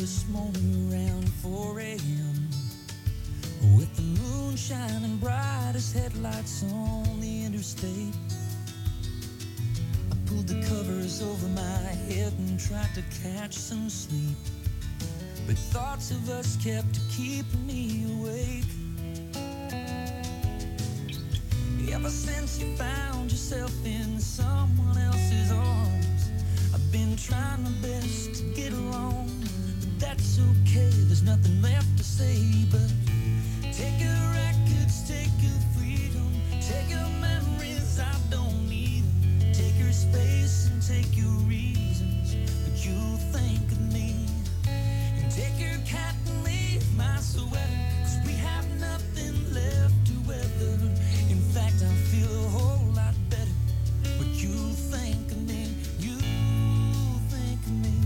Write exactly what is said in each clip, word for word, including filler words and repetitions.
this morning around four a.m. with the moon shining bright as headlights on the interstate. I pulled the covers over my head and tried to catch some sleep, but thoughts of us kept keeping me awake. Ever since you found yourself in someone else's arms, I've been trying my best to get along, but that's okay, there's nothing left to say but take your records, take your freedom, take your memories, I don't need them. Take your space and take your reasons, but you'll think of me. And take your cat and leave my sweater, 'cause we have nothing left to weather. In fact, I feel a whole lot better, but you'll think of me, you'll think of me.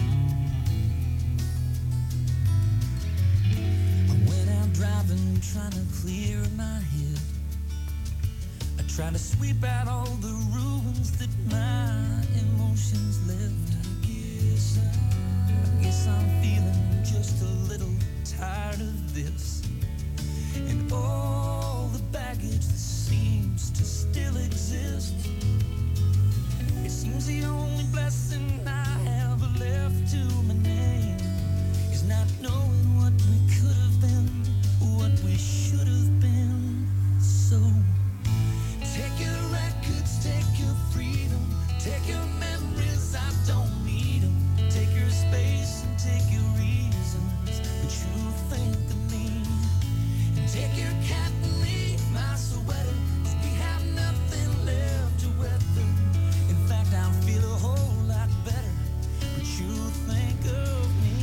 I went out driving, trying to clear my head. I tried to sweep out all the ruins that my emotions left. I guess, I guess I'm feeling just a little tired of this, and all the baggage that seems to still exist. It seems the only blessing I have left to my name is not knowing what we could have been, what we should have been. So take your records, take your freedom, take your memories, I don't need them. Take your space and take your reasons, but you think of me. And take your cat and leave my sweater, 'cause we have nothing left to weather. In fact, I feel a whole lot better, but you think of me.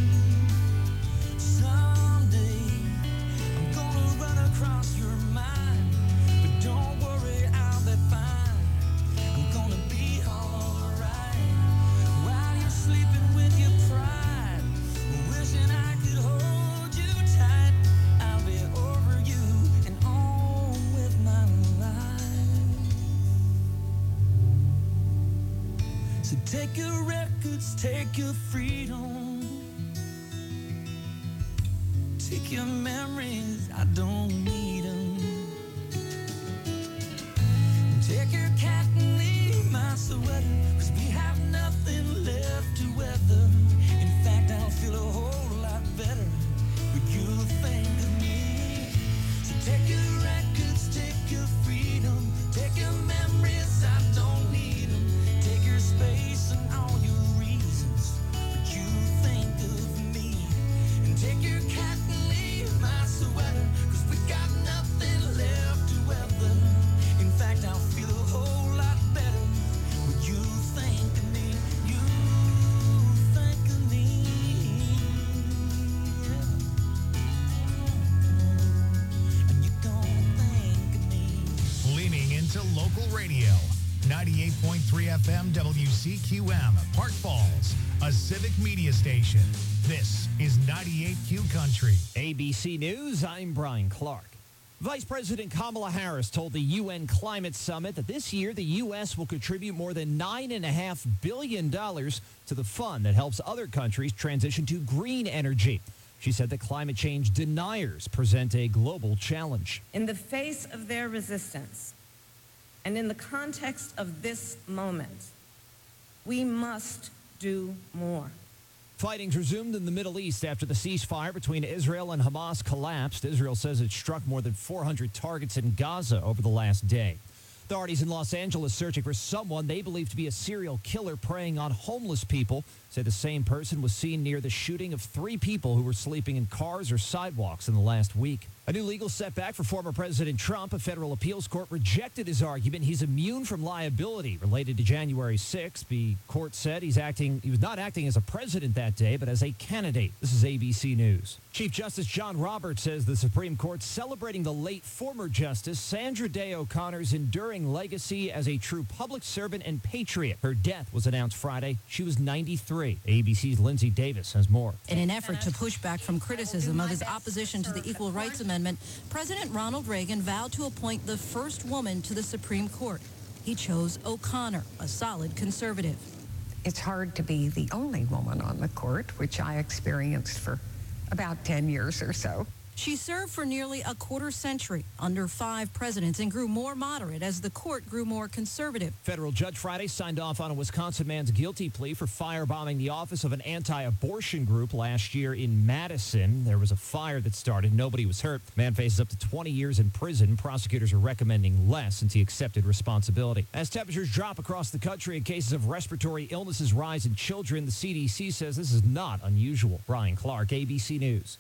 Someday I'm gonna run across your mind, but don't worry, I'll be fine. I'm gonna be alright while you're sleeping with your pride, wishing I could hold you tight. I'll be over you and on with my life. So take your records, take your freedom, take your memories, I don't need them. Take your cat and leave my sweater, 'cause we have nothing left to weather. In fact, I'll feel a whole lot better, but you'll think of me. So take your records, take your freedom, take your memories, I don't need them. Take your space and all your reasons, but you think of me. And take your cat and leave my sweater, 'cause we got nothing left to weather. In fact, I'll feel a whole lot better, but you think of me, you think of me. Yeah. And you don't think of me. Leaning into local radio. ninety-eight point three F M W C Q M, Park Falls, a civic media station. This is ninety-eight Q Country. A B C News, I'm Brian Clark. Vice President Kamala Harris told the U N Climate Summit that this year the U S will contribute more than nine point five billion dollars to the fund that helps other countries transition to green energy. She said that climate change deniers present a global challenge. In the face of their resistance, and in the context of this moment, we must do more. Fighting's resumed in the Middle East after the ceasefire between Israel and Hamas collapsed. Israel says it struck more than four hundred targets in Gaza over the last day. Authorities in Los Angeles searching for someone they believe to be a serial killer preying on homeless people. Say the same person was seen near the shooting of three people who were sleeping in cars or sidewalks in the last week. A new legal setback for former President Trump. A federal appeals court rejected his argument he's immune from liability related to January sixth. The court said he's acting, he was not acting as a president that day, but as a candidate. This is A B C News. Chief Justice John Roberts says the Supreme Court celebrating the late former Justice Sandra Day O'Connor's enduring legacy as a true public servant and patriot. Her death was announced Friday. She was ninety-three. A B C's Lindsay Davis has more. In an effort to push back from criticism of his opposition to the Equal Rights Amendment, President Ronald Reagan vowed to appoint the first woman to the Supreme Court. He chose O'Connor, a solid conservative. It's hard to be the only woman on the court, which I experienced for about ten years or so. She served for nearly a quarter century under five presidents and grew more moderate as the court grew more conservative. Federal judge Friday signed off on a Wisconsin man's guilty plea for firebombing the office of an anti-abortion group last year in Madison. There was a fire that started. Nobody was hurt. The man faces up to twenty years in prison. Prosecutors are recommending less since he accepted responsibility. As temperatures drop across the country and cases of respiratory illnesses rise in children, the C D C says this is not unusual. Brian Clark, A B C News.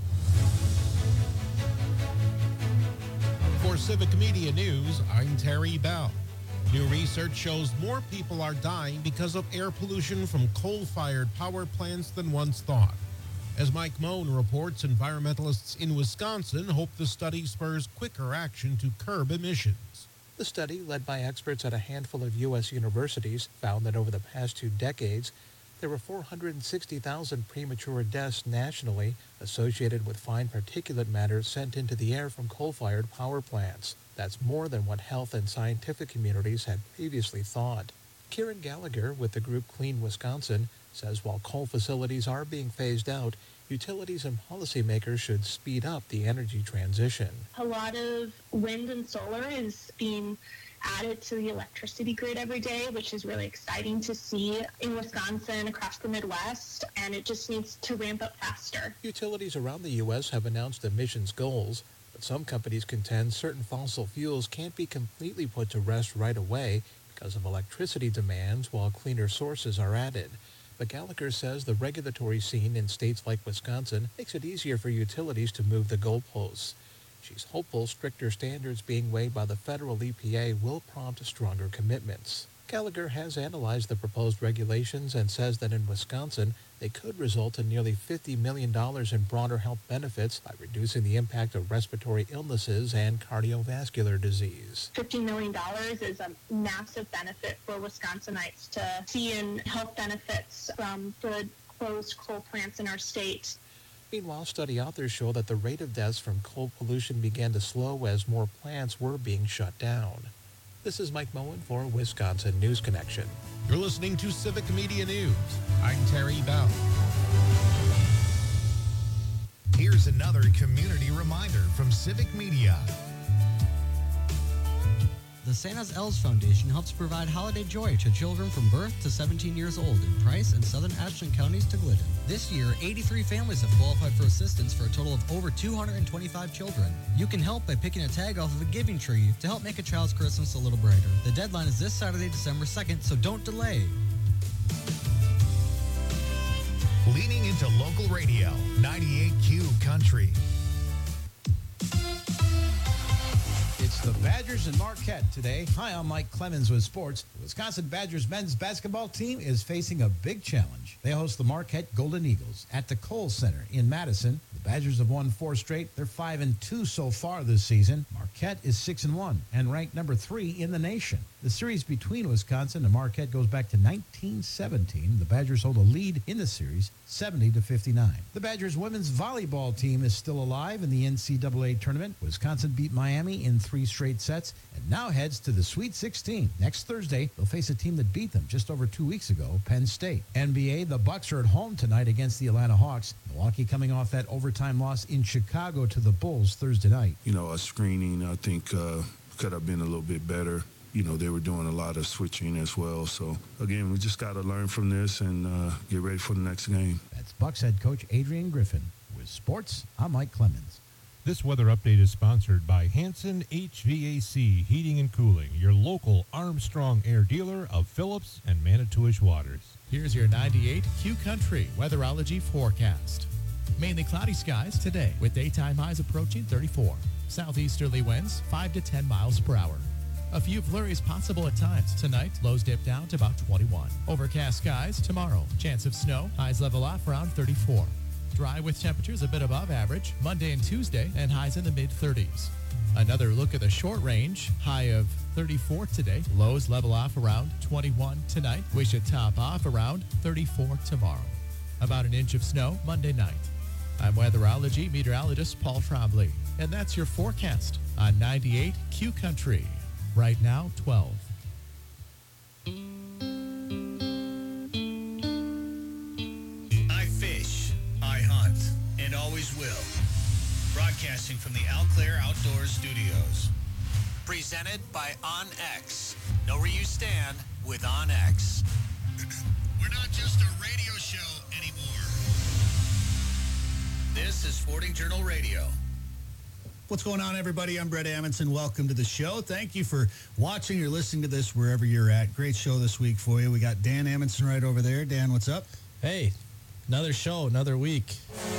For Civic Media News, I'm Terry Bell. New research shows more people are dying because of air pollution from coal-fired power plants than once thought. As Mike Moan reports, environmentalists in Wisconsin hope the study spurs quicker action to curb emissions. The study, led by experts at a handful of U S universities, found that over the past two decades, there were four hundred sixty thousand premature deaths nationally associated with fine particulate matter sent into the air from coal-fired power plants. That's more than what health and scientific communities had previously thought. Kieran Gallagher with the group Clean Wisconsin says while coal facilities are being phased out, utilities and policymakers should speed up the energy transition. A lot of wind and solar is being added to the electricity grid every day, which is really exciting to see in Wisconsin, across the Midwest, and it just needs to ramp up faster. Utilities around the U S have announced emissions goals, but some companies contend certain fossil fuels can't be completely put to rest right away because of electricity demands while cleaner sources are added. But Gallagher says the regulatory scene in states like Wisconsin makes it easier for utilities to move the goalposts. She's hopeful stricter standards being weighed by the federal E P A will prompt stronger commitments. Gallagher has analyzed the proposed regulations and says that in Wisconsin, they could result in nearly fifty million dollars in broader health benefits by reducing the impact of respiratory illnesses and cardiovascular disease. fifty million dollars is a massive benefit for Wisconsinites to see in health benefits from the closed coal plants in our state. Meanwhile, study authors show that the rate of deaths from coal pollution began to slow as more plants were being shut down. This is Mike Moen for Wisconsin News Connection. You're listening to Civic Media News. I'm Terry Bell. Here's another community reminder from Civic Media. The Santa's Elves Foundation helps provide holiday joy to children from birth to seventeen years old in Price and Southern Ashland counties to Glidden. This year, eighty-three families have qualified for assistance for a total of over two hundred twenty-five children. You can help by picking a tag off of a giving tree to help make a child's Christmas a little brighter. The deadline is this Saturday, December second, so don't delay. Leaning into local radio, ninety-eight Q Country. It's the Badgers and Marquette today. Hi, I'm Mike Clemens with sports. The Wisconsin Badgers men's basketball team is facing a big challenge. They host the Marquette Golden Eagles at the Kohl Center in Madison. The Badgers have won four straight. They're five and two so far this season. Marquette is six and one and ranked number three in the nation. The series between Wisconsin and Marquette goes back to nineteen seventeen. The Badgers hold a lead in the series, seventy to fifty-nine. The Badgers women's volleyball team is still alive in the N C double A tournament. Wisconsin beat Miami in three straight sets and now heads to the Sweet sixteen. Next Thursday, they'll face a team that beat them just over two weeks ago, Penn State. N B A, the Bucks are at home tonight against the Atlanta Hawks. Milwaukee coming off that overtime loss in Chicago to the Bulls Thursday night. You know, a screening, I think, uh, could have been a little bit better. You know, they were doing a lot of switching as well. So, again, we just got to learn from this and uh, get ready for the next game. That's Bucks head coach Adrian Griffin. With sports, I'm Mike Clemens. This weather update is sponsored by Hanson H V A C Heating and Cooling, your local Armstrong Air dealer of Phillips and Manitowish Waters. Here's your ninety-eight Q Country weatherology forecast. Mainly cloudy skies today with daytime highs approaching thirty-four. Southeasterly winds five to ten miles per hour. A few flurries possible at times. Tonight, lows dip down to about twenty-one. Overcast skies tomorrow. Chance of snow. Highs level off around thirty-four. Dry with temperatures a bit above average. Monday and Tuesday, and highs in the mid-thirties. Another look at the short range. High of thirty-four today. Lows level off around twenty-one tonight. We should top off around thirty-four tomorrow. About an inch of snow Monday night. I'm weatherology meteorologist Paul Trombley. And that's your forecast on ninety-eight Q Country. Right now, twelve. broadcasting from the Alclair Outdoor Studios. Presented by OnX. Know where you stand with OnX. We're not just a radio show anymore. This is Sporting Journal Radio. What's going on, everybody? I'm Brett Amundsen. Welcome to the show. Thank you for watching or listening to this wherever you're at. Great show this week for you. We got Dan Amundsen right over there. Dan, what's up? Hey, another show, another week.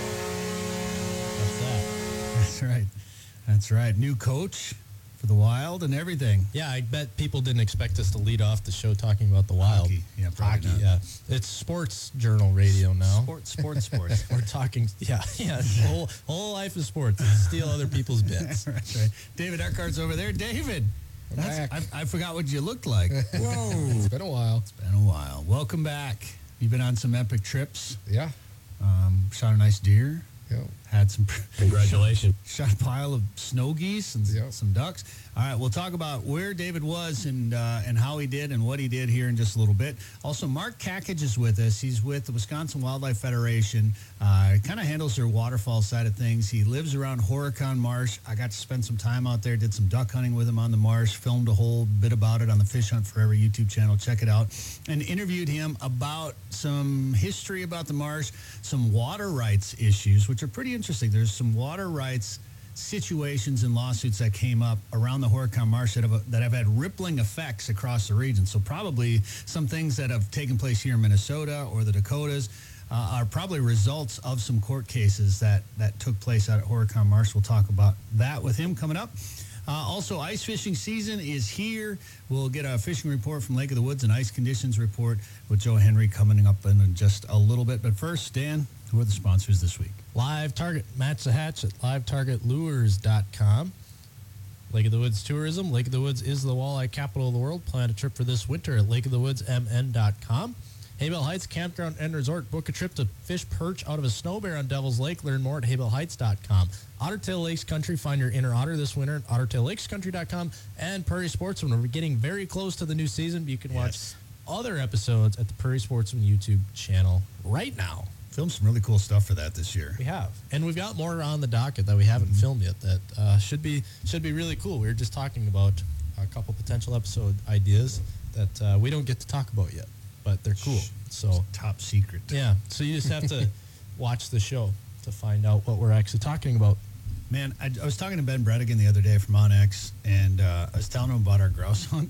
What's that? That's right. That's right. New coach for the Wild and everything. Yeah, I bet people didn't expect us to lead off the show talking about the Wild. Hockey. Yeah, probably Hockey, not. yeah. It's Sports Journal Radio now. Sports, sports, sports. We're talking, yeah, yeah. Whole, whole life is sports. Steal other people's bits. That's right. David Eckhart's over there. David, that's, I, I forgot what you looked like. Whoa. It's been a while. It's been a while. Welcome back. You've been on some epic trips. Yeah. Um, shot a nice deer. Yeah. Had some Congratulations. Shot, shot a pile of snow geese and Yep. some ducks. All right, we'll talk about where David was and uh, and how he did and what he did here in just a little bit. Also, Mark Kakage is with us. He's with the Wisconsin Wildlife Federation. Uh, kind of handles their waterfall side of things. He lives around Horicon Marsh. I got to spend some time out there, did some duck hunting with him on the marsh, filmed a whole bit about it on the Fish Hunt Forever YouTube channel. Check it out. And interviewed him about some history about the marsh, some water rights issues, which are pretty interesting. There's some water rights situations and lawsuits that came up around the Horicon Marsh that have, that have had rippling effects across the region. So probably some things that have taken place here in Minnesota or the Dakotas uh, are probably results of some court cases that, that took place out at Horicon Marsh. We'll talk about that with him coming up. Uh, also, ice fishing season is here. We'll get a fishing report from Lake of the Woods and ice conditions report with Joe Henry coming up in just a little bit. But first, Dan, who are the sponsors this week? Live Target. Match the hatch at live target lures dot com. Lake of the Woods Tourism. Lake of the Woods is the walleye capital of the world. Plan a trip for this winter at lake of the woods m n dot com. Haybell Heights Campground and Resort. Book a trip to fish perch out of a snow bear on Devil's Lake. Learn more at haybell heights dot com. Ottertail Lakes Country. Find your inner otter this winter at ottertail lakes country dot com. And Prairie Sportsman. We're getting very close to the new season. You can watch Yes. other episodes at the Prairie Sportsman YouTube channel right now. Filmed some really cool stuff for that this year. We have, and we've got more on the docket that we haven't mm-hmm. filmed yet. That uh, should be should be really cool. We were just talking about a couple potential episode ideas that uh, we don't get to talk about yet, but they're cool. So it's top secret. Yeah. So you just have to watch the show to find out what we're actually talking about. Man, I, I was talking to Ben Bredigan the other day from OnX, and uh, I was telling him about our grouse hunt.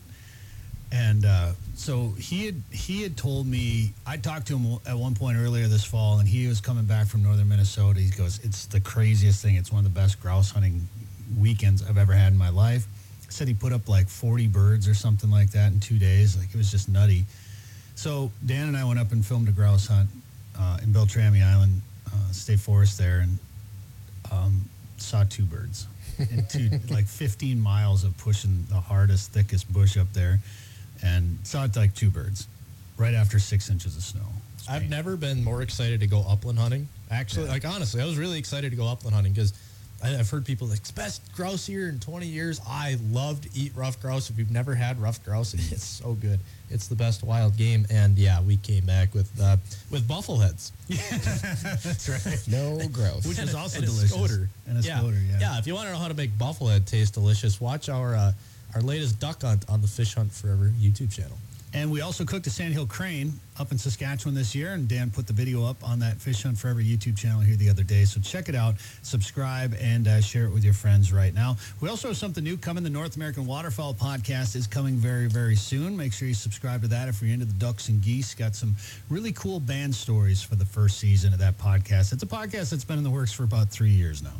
And uh, so he had he had told me, I talked to him at one point earlier this fall, and he was coming back from northern Minnesota. He goes, it's the craziest thing. It's one of the best grouse hunting weekends I've ever had in my life. He said he put up like forty birds or something like that in two days. Like, it was just nutty. So Dan and I went up and filmed a grouse hunt uh, in Beltrami Island uh, State Forest there, and um, saw two birds. And two, like fifteen miles of pushing the hardest, thickest bush up there. And saw it like two birds right after six inches of snow. I've never been more excited to go upland hunting. Actually, yeah. like honestly, I was really excited to go upland hunting because I've heard people like, it's best grouse here in twenty years. I love to eat rough grouse. If you've never had rough grouse, it's so good. It's the best wild game. And yeah, we came back with uh, with buffleheads. Yeah, that's right. No grouse. Which is and, also and delicious. A scoter. And a yeah. scoter, yeah. Yeah, if you want to know how to make bufflehead taste delicious, watch our uh, our latest duck hunt on the Fish Hunt Forever YouTube channel. And we also cooked a sandhill crane up in Saskatchewan this year, and Dan put the video up on that Fish Hunt Forever YouTube channel here the other day. So check it out, subscribe, and uh, share it with your friends right now. We also have something new coming. The North American Waterfowl Podcast is coming very, very soon. Make sure you subscribe to that if you're into the ducks and geese. Got some really cool band stories for the first season of that podcast. It's a podcast that's been in the works for about three years now.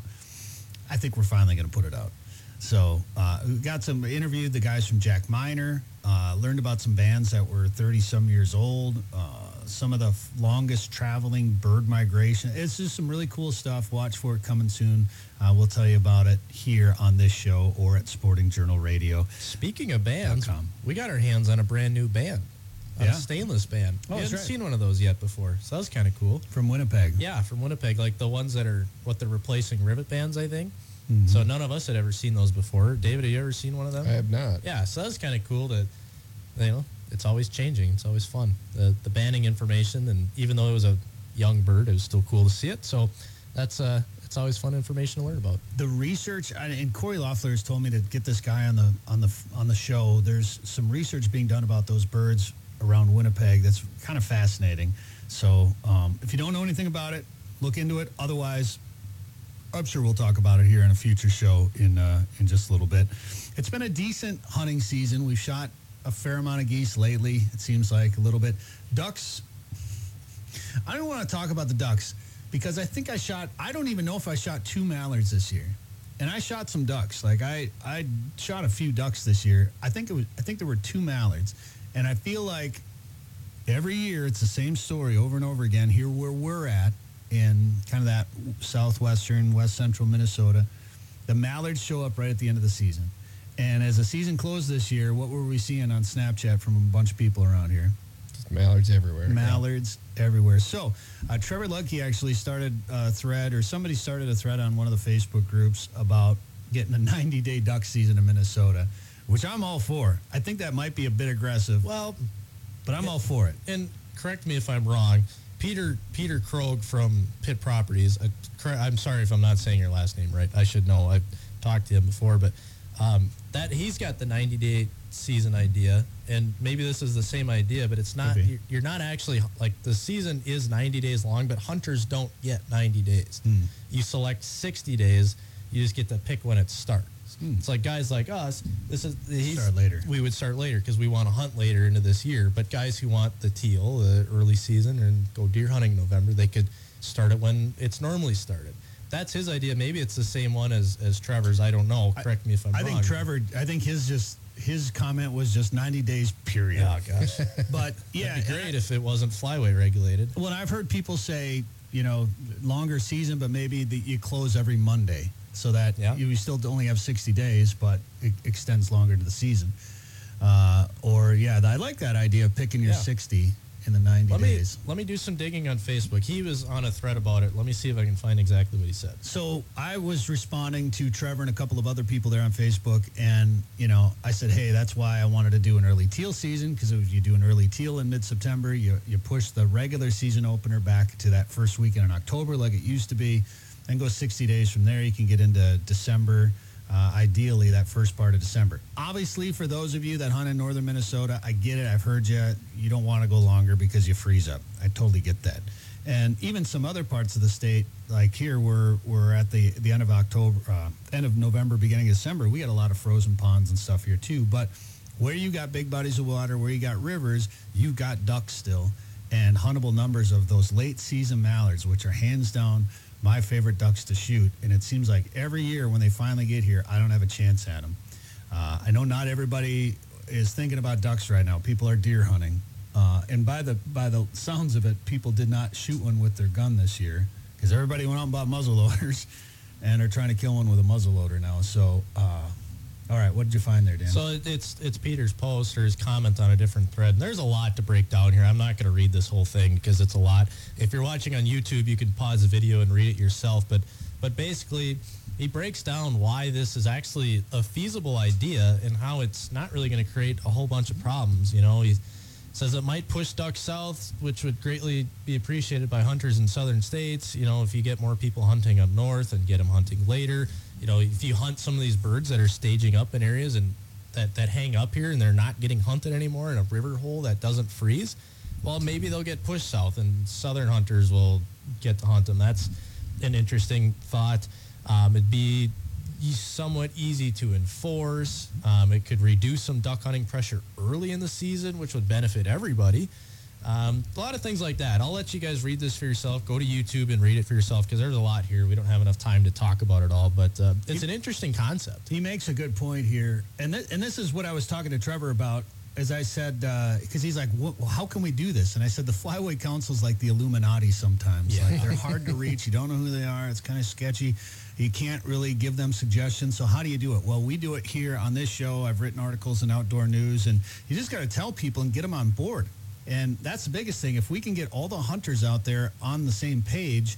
I think we're finally going to put it out. So uh, we got some interviewed the guys from Jack Miner, uh, learned about some bands that were thirty-some years old, uh, some of the f- longest traveling bird migration. It's just some really cool stuff. Watch for it coming soon. Uh, we'll tell you about it here on this show or at Sporting Journal Radio. Speaking of bands, we got our hands on a brand new band. Yeah. A stainless band. Oh, we haven't right. seen one of those yet before, so that was kind of cool. From Winnipeg. Yeah, from Winnipeg, like the ones that are what they're replacing rivet bands, I think. Mm-hmm. So none of us had ever seen those before. David, have you ever seen one of them? I have not. Yeah, so that's kind of cool that, you know, it's always changing. It's always fun. The the banding information, and even though it was a young bird, it was still cool to see it. So that's uh, it's always fun information to learn about. The research, and Corey Loeffler has told me to get this guy on the on the on the show. There's some research being done about those birds around Winnipeg that's kind of fascinating. So um, if you don't know anything about it, look into it. Otherwise, I'm sure we'll talk about it here in a future show in uh, in just a little bit. It's been a decent hunting season. We've shot a fair amount of geese lately. It seems like a little bit. Ducks. I don't want to talk about the ducks because I think I shot. I don't even know if I shot two mallards this year, and I shot some ducks. Like I, I shot a few ducks this year. I think it was. I think there were two mallards, and I feel like every year it's the same story over and over again. Here where we're at in kind of that southwestern, west central Minnesota, the mallards show up right at the end of the season. And as the season closed this year, what were we seeing on Snapchat from a bunch of people around here? Just mallards everywhere. Mallards yeah. everywhere. So uh, Trevor Ludke actually started a thread, or somebody started a thread on one of the Facebook groups about getting a ninety-day duck season in Minnesota, which I'm all for. I think that might be a bit aggressive. Well, but I'm all for it. And correct me if I'm wrong. Peter Peter Krogh from Pitt Properties. Uh, I'm sorry if I'm not saying your last name right. I should know. I've talked to him before, but um, that he's got the ninety-day season idea, and maybe this is the same idea, but it's not. You're, you're not actually like the season is ninety days long, but hunters don't get ninety days. Mm. You select sixty days. You just get to pick when it starts. Mm. It's like guys like us. This is he's, start later. We would start later because we want to hunt later into this year. But guys who want the teal, the early season, and go deer hunting in November, they could start it when it's normally started. That's his idea. Maybe it's the same one as, as Trevor's. I don't know. Correct I, me if I'm I wrong. I think Trevor. I think his just his comment was just ninety days period. Oh gosh. But yeah, it'd be great if it wasn't flyway regulated. Well, I've heard people say, you know, longer season, but maybe the, you close every Monday. So that yeah. you still only have sixty days, but it extends longer to the season. Uh, or, yeah, I like that idea of picking your yeah. sixty in the ninety let days. Me, let me do some digging on Facebook. He was on a thread about it. Let me see if I can find exactly what he said. So I was responding to Trevor and a couple of other people there on Facebook, and, you know, I said, hey, that's why I wanted to do an early teal season, because you do an early teal in mid-September, you, you push the regular season opener back to that first weekend in October like it used to be. Then go sixty days from there. You can get into December, uh, ideally that first part of December. Obviously, for those of you that hunt in northern Minnesota, I get it. I've heard you. You don't want to go longer because you freeze up. I totally get that. And even some other parts of the state, like here, we're we're at the the end of October, uh, end of November, beginning of December. We got a lot of frozen ponds and stuff here too. But where you got big bodies of water, where you got rivers, you've got ducks still, and huntable numbers of those late season mallards, which are hands down my favorite ducks to shoot. And it seems like every year when they finally get here, I don't have a chance at them. Uh, I know not everybody is thinking about ducks right now. People are deer hunting. Uh, and by the by the sounds of it, people did not shoot one with their gun this year because everybody went out and bought muzzle loaders and are trying to kill one with a muzzle loader now. So, uh, all right, what did you find there, Dan? So it's it's Peter's post or his comment on a different thread. And there's a lot to break down here. I'm not going to read this whole thing because it's a lot. If you're watching on YouTube, you can pause the video and read it yourself. But but basically, he breaks down why this is actually a feasible idea and how it's not really going to create a whole bunch of problems. You know, he says it might push ducks south, which would greatly be appreciated by hunters in southern states. You know, if you get more people hunting up north and get them hunting later. You know, if you hunt some of these birds that are staging up in areas and that, that hang up here and they're not getting hunted anymore in a river hole that doesn't freeze, well, maybe they'll get pushed south and southern hunters will get to hunt them. That's an interesting thought. Um, it'd be somewhat easy to enforce. Um, it could reduce some duck hunting pressure early in the season, which would benefit everybody. Um, a lot of things like that. I'll let you guys read this for yourself. Go to YouTube and read it for yourself because there's a lot here. We don't have enough time to talk about it all, but uh, it's an interesting concept. He makes a good point here. And, th- and this is what I was talking to Trevor about, as I said, because uh, he's like, well, how can we do this? And I said, the Flyway Council's like the Illuminati sometimes. Yeah. Like they're hard to reach. You don't know who they are. It's kind of sketchy. You can't really give them suggestions. So how do you do it? Well, we do it here on this show. I've written articles in Outdoor News, and you just got to tell people and get them on board. And that's the biggest thing. If we can get all the hunters out there on the same page,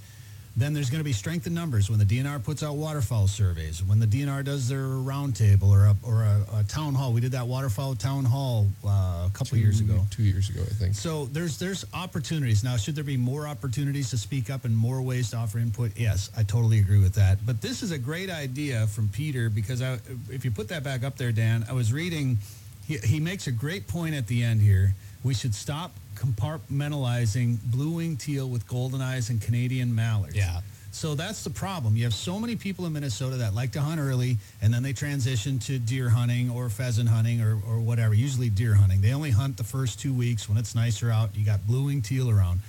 then there's going to be strength in numbers when the D N R puts out waterfowl surveys, when the D N R does their roundtable or a, or a, a town hall. We did that waterfowl town hall uh, a couple two, years ago. Two years ago, I think. So there's there's opportunities. Now, should there be more opportunities to speak up and more ways to offer input? Yes, I totally agree with that. But this is a great idea from Peter because I, if you put that back up there, Dan, I was reading, he, he makes a great point at the end here. We should stop compartmentalizing blue-winged teal with golden eyes and Canadian mallards. Yeah. So that's the problem. You have so many people in Minnesota that like to hunt early, and then they transition to deer hunting or pheasant hunting or, or whatever, usually deer hunting. They only hunt the first two weeks when it's nicer out. You got blue-winged teal around.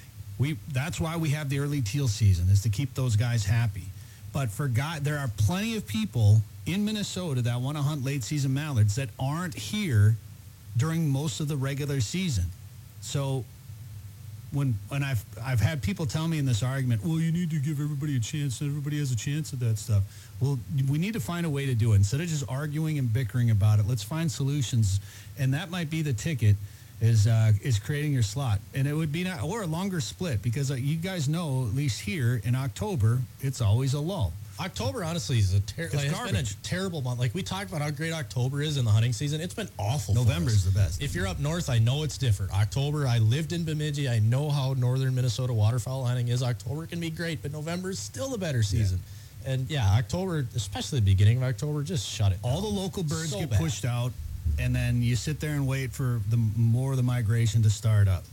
We That's why we have the early teal season, is to keep those guys happy. But for guy, there are plenty of people in Minnesota that want to hunt late-season mallards that aren't here during most of the regular season. So when when I've I've had people tell me in this argument, well, you need to give everybody a chance. Everybody has a chance at that stuff. Well, we need to find a way to do it. Instead of just arguing and bickering about it, let's find solutions. And that might be the ticket, is uh, is creating your slot. And it would be not, or a longer split, because uh, you guys know, at least here in October, it's always a lull. October, honestly, is a ter- It's like, it's been a garbage. terrible month. Like, we talked about how great October is in the hunting season. It's been awful. November is the best. If you're up north, I know it's different. October, I lived in Bemidji. I know how northern Minnesota waterfowl hunting is. October can be great, but November is still the better season. Yeah. And, yeah, October, especially the beginning of October, just shut it down. All the local birds So get bad. pushed out, and then you sit there and wait for the more of the migration to start up.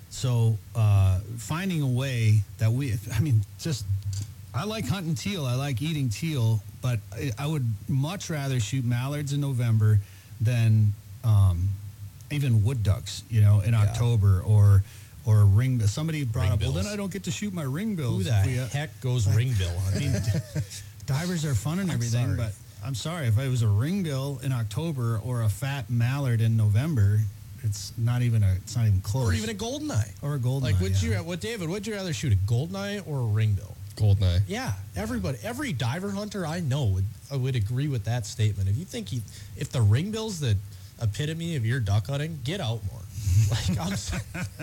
So uh, finding a way that we, I mean, just, I like hunting teal. I like eating teal, but I, I would much rather shoot mallards in November than um, even wood ducks, you know, in Yeah. October or or ring. Somebody brought Ring up, well, bills. then I don't get to shoot my ring bills. Who the if we, uh, heck goes ringbill I hunting? mean, divers are fun and I'm everything, sorry. but I'm sorry, if it was a ringbill in October or a fat mallard in November, it's not even a, it's not even close. Or even a goldeneye. Or a goldeneye. Like, would yeah. you, what, David, would you rather shoot, a goldeneye or a ringbill? Goldeneye. Yeah, everybody, every diver hunter I know would uh, would agree with that statement. If you think he, if the ringbill's the epitome of your duck hunting, get out more. Like I'm, so-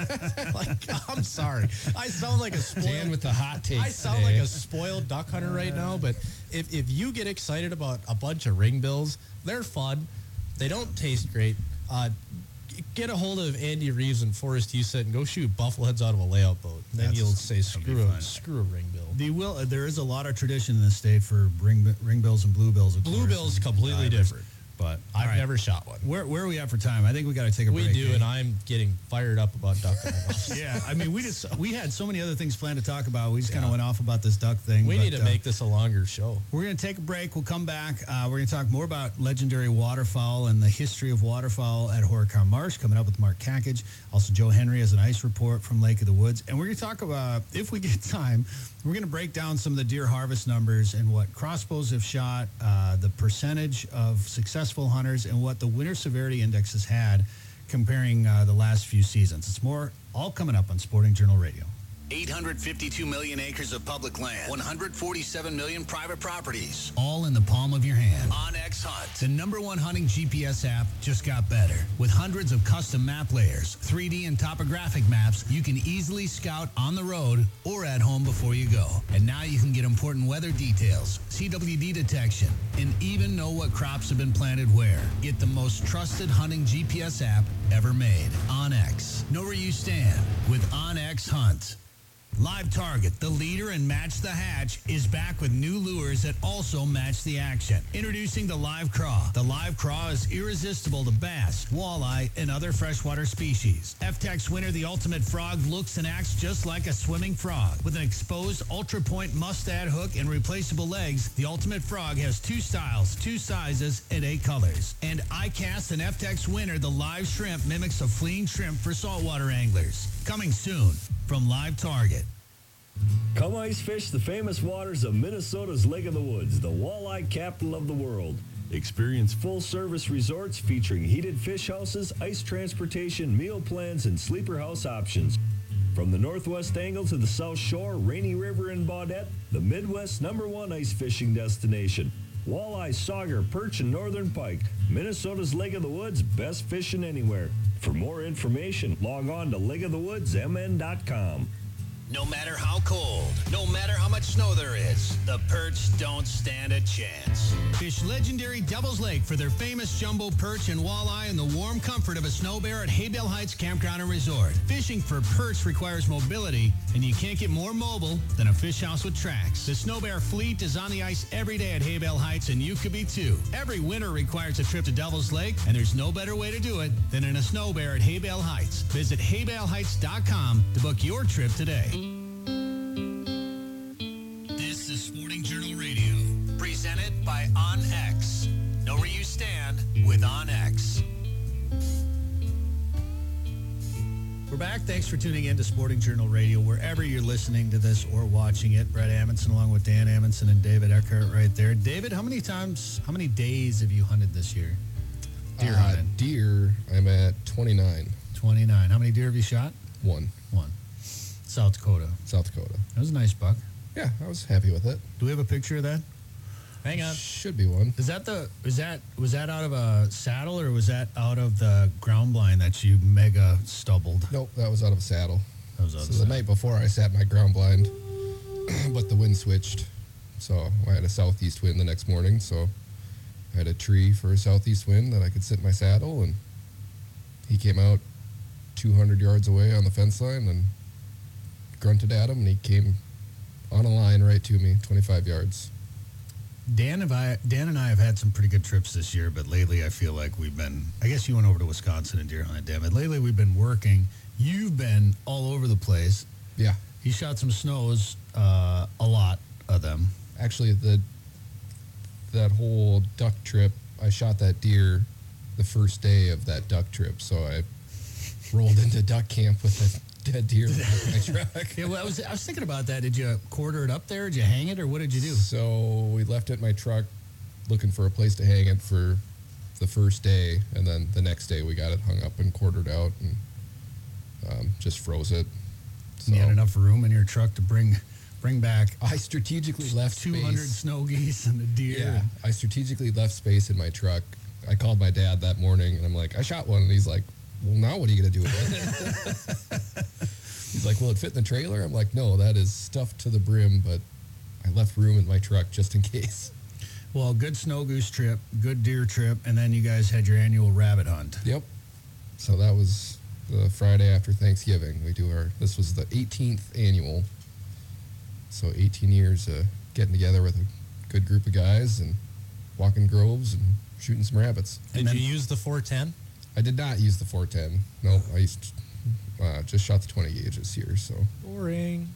like I'm sorry, I sound like a spoiled. Dan with the hot takes I sound today. like a spoiled duck hunter right now. But if if you get excited about a bunch of ringbills, they're fun. They don't taste great. Uh, g- get a hold of Andy Reeves and Forrest Husett and go shoot buffleheads out of a layout boat. And then That's- you'll say that'll be screw a fun. screw a ringbill. The will, uh, there is a lot of tradition in the state for ring ringbills and bluebills. of course, Bluebill's and completely divers. different. But I've all right. never shot one. Where where are we at for time? I think we got to take a We break. do, eh? and I'm getting fired up about duck hunting. yeah, I mean, we just we had so many other things planned to talk about. We just kind of went off about this duck thing. We but, need to uh, make this a longer show. We're going to take a break. We'll come back. Uh, we're going to talk more about legendary waterfowl and the history of waterfowl at Horicon Marsh, coming up with Mark Kakage. Also, Joe Henry has an ice report from Lake of the Woods. And we're going to talk about, if we get time, we're going to break down some of the deer harvest numbers and what crossbows have shot, uh, the percentage of successful hunters, and what the winter severity index has had comparing uh, the last few seasons. It's more all coming up on Sporting Journal Radio. eight hundred fifty-two million acres of public land, one hundred forty-seven million private properties. All in the palm of your hand. OnX Hunt. The number one hunting G P S app just got better. With hundreds of custom map layers, three D and topographic maps, you can easily scout on the road or at home before you go. And now you can get important weather details, C W D detection, and even know what crops have been planted where. Get the most trusted hunting G P S app ever made. OnX. Know where you stand with OnX Hunt. Live Target, the leader in Match the Hatch, is back with new lures that also match the action. Introducing the Live Craw. The Live Craw is irresistible to bass, walleye, and other freshwater species. F TEC's winner, the Ultimate Frog, looks and acts just like a swimming frog. With an exposed ultra-point mustad hook and replaceable legs, the Ultimate Frog has two styles, two sizes, and eight colors. And iCast and F TEC's winner, the Live Shrimp, mimics a fleeing shrimp for saltwater anglers. Coming soon from Live Target. Come ice fish the famous waters of Minnesota's Lake of the Woods, the walleye capital of the world. Experience full-service resorts featuring heated fish houses, ice transportation, meal plans, and sleeper house options. From the Northwest Angle to the South Shore, Rainy River, and Baudette, the Midwest's number one ice fishing destination. Walleye, sauger, perch, and northern pike. Minnesota's Lake of the Woods, best fishing anywhere. For more information, log on to lake of the woods m n dot com. No matter how cold, no matter how much snow there is, the perch don't stand a chance. Fish legendary Devil's Lake for their famous jumbo perch and walleye in the warm comfort of a snow bear at Haybale Heights Campground and Resort. Fishing for perch requires mobility, and you can't get more mobile than a fish house with tracks. The snow bear fleet is on the ice every day at Haybale Heights, and you could be too. Every winter requires a trip to Devil's Lake, and there's no better way to do it than in a snow bear at Haybale Heights. Visit haybale heights dot com to book your trip today. This is Sporting Journal Radio, presented by OnX. Know where you stand with OnX. We're back. Thanks for tuning in to Sporting Journal Radio, wherever you're listening to this or watching it. Brett Amundsen along with Dan Amundsen and David Eckhart right there. David, how many times, how many days have you hunted this year? Deer uh, hunting. Deer, I'm at twenty-nine. twenty-nine. How many deer have you shot? One. One. South Dakota. South Dakota. That was a nice buck. Yeah, I was happy with it. Do we have a picture of that? Hang on. Should be one. Is that the is that was that out of a saddle or was that out of the ground blind that you mega stubbled? Nope, that was out of a saddle. That was out so of a the saddle. night before I sat my ground blind, but the wind switched. So I had a southeast wind the next morning, so I had a tree for a southeast wind that I could sit in my saddle, and he came out two hundred yards away on the fence line and grunted at him, and he came on a line right to me, twenty-five yards. Dan, have I, Dan and I have had some pretty good trips this year, but lately I feel like we've been, I guess you went over to Wisconsin and deer hunted, Dan, but lately we've been working. You've been all over the place. Yeah. You shot some snows, uh, a lot of them. Actually, the that whole duck trip, I shot that deer the first day of that duck trip, so I rolled into duck camp with a dead deer in my truck. Yeah, well, I was I was thinking about that. Did you quarter it up there? Did you hang it, or what did you do? So we left it in my truck, looking for a place to hang it for the first day, and then the next day we got it hung up and quartered out, and um, just froze it. So you had enough room in your truck to bring bring back. I strategically left two hundred space. snow geese and a deer. Yeah, I strategically left space in my truck. I called my dad that morning, and I'm like, I shot one, and he's like, well, now what are you going to do with it? He's like, will it fit in the trailer? I'm like, no, that is stuffed to the brim, but I left room in my truck just in case. Well, good snow goose trip, good deer trip, and then you guys had your annual rabbit hunt. Yep. So that was the Friday after Thanksgiving. We do our, this was the eighteenth annual. So eighteen years uh, getting together with a good group of guys and walking groves and shooting some rabbits. Did then, you use the four ten? I did not use the four ten. No, I used uh, just shot the twenty gauge this year. So boring.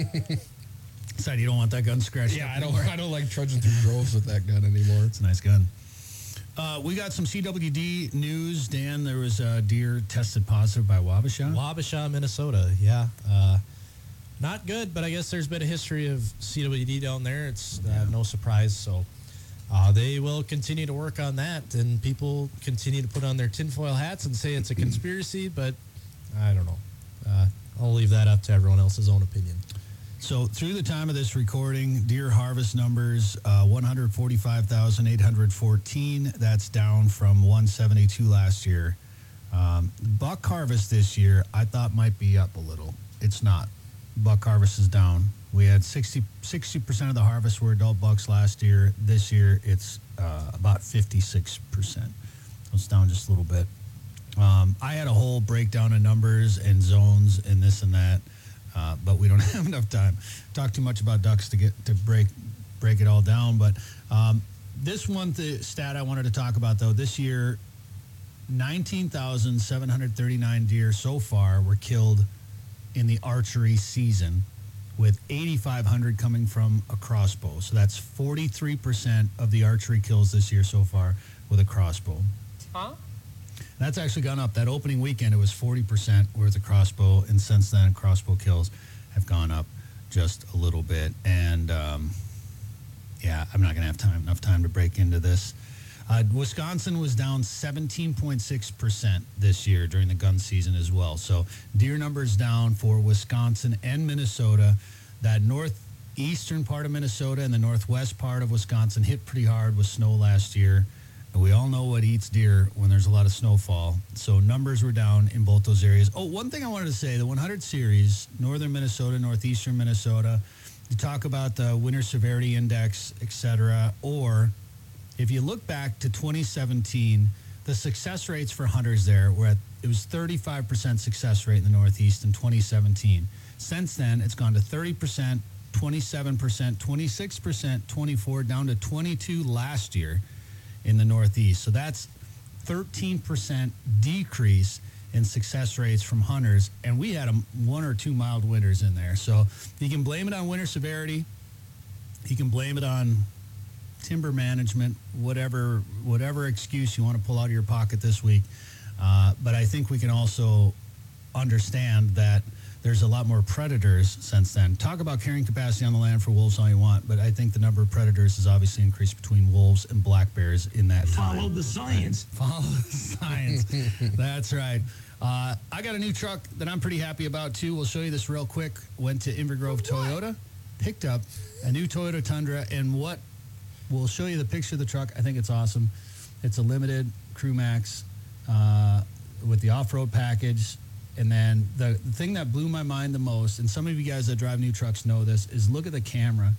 Sad you don't want that gun scratched. Yeah, I don't. I don't like trudging through groves with that gun anymore. It's a nice gun. Uh, we got some C W D news. Dan, there was a deer tested positive by Wabasha. Wabasha, Minnesota. Yeah. Uh, not good, but I guess there's been a history of C W D down there. It's uh, yeah. no surprise. So uh, they will continue to work on that, and people continue to put on their tinfoil hats and say it's a conspiracy, but I don't know. Uh, I'll leave that up to everyone else's own opinion. So through the time of this recording, deer harvest numbers, uh, one hundred forty-five thousand eight hundred fourteen. That's down from one seventy-two last year. Um, buck harvest this year, I thought might be up a little. It's not. Buck harvest is down. We had sixty percent of the harvest were adult bucks last year. This year, it's uh, about fifty-six percent. So it's down just a little bit. Um, I had a whole breakdown of numbers and zones and this and that. Uh, but we don't have enough time. Talk too much about ducks to get to break break it all down. But um, this one th- stat I wanted to talk about, though, this year, nineteen thousand seven hundred thirty-nine deer so far were killed in the archery season, with eighty-five hundred coming from a crossbow. So that's forty-three percent of the archery kills this year so far with a crossbow. Huh? That's actually gone up. That opening weekend, it was forty percent with a crossbow, and since then, crossbow kills have gone up just a little bit. And, um, yeah, I'm not going to have time enough time to break into this. Uh, Wisconsin was down seventeen point six percent this year during the gun season as well. So deer numbers down for Wisconsin and Minnesota. That northeastern part of Minnesota and the northwest part of Wisconsin hit pretty hard with snow last year. We all know what eats deer when there's a lot of snowfall. So numbers were down in both those areas. Oh, one thing I wanted to say, the one hundred series, northern Minnesota, northeastern Minnesota, you talk about the winter severity index, et cetera. Or if you look back to twenty seventeen, the success rates for hunters there were at, it was thirty-five percent success rate in the Northeast in twenty seventeen. Since then, it's gone to thirty percent, twenty-seven percent, twenty-six percent, twenty-four, down to twenty-two last year in the Northeast. So that's thirteen percent decrease in success rates from hunters. And we had a, one or two mild winters in there. So you can blame it on winter severity. You can blame it on timber management, whatever whatever excuse you want to pull out of your pocket this week. Uh, but I think we can also understand that there's a lot more predators since then. Talk about carrying capacity on the land for wolves all you want, but I think the number of predators has obviously increased between wolves and black bears in that time. Follow the science. Follow the science. That's right. Uh, I got a new truck that I'm pretty happy about, too. We'll show you this real quick. Went to Inver Grove Toyota, picked up a new Toyota Tundra, and what we'll show you the picture of the truck. I think it's awesome. It's a limited Crew Max uh, with the off-road package. And then the, the thing that blew my mind the most, and some of you guys that drive new trucks know this, is look at the camera.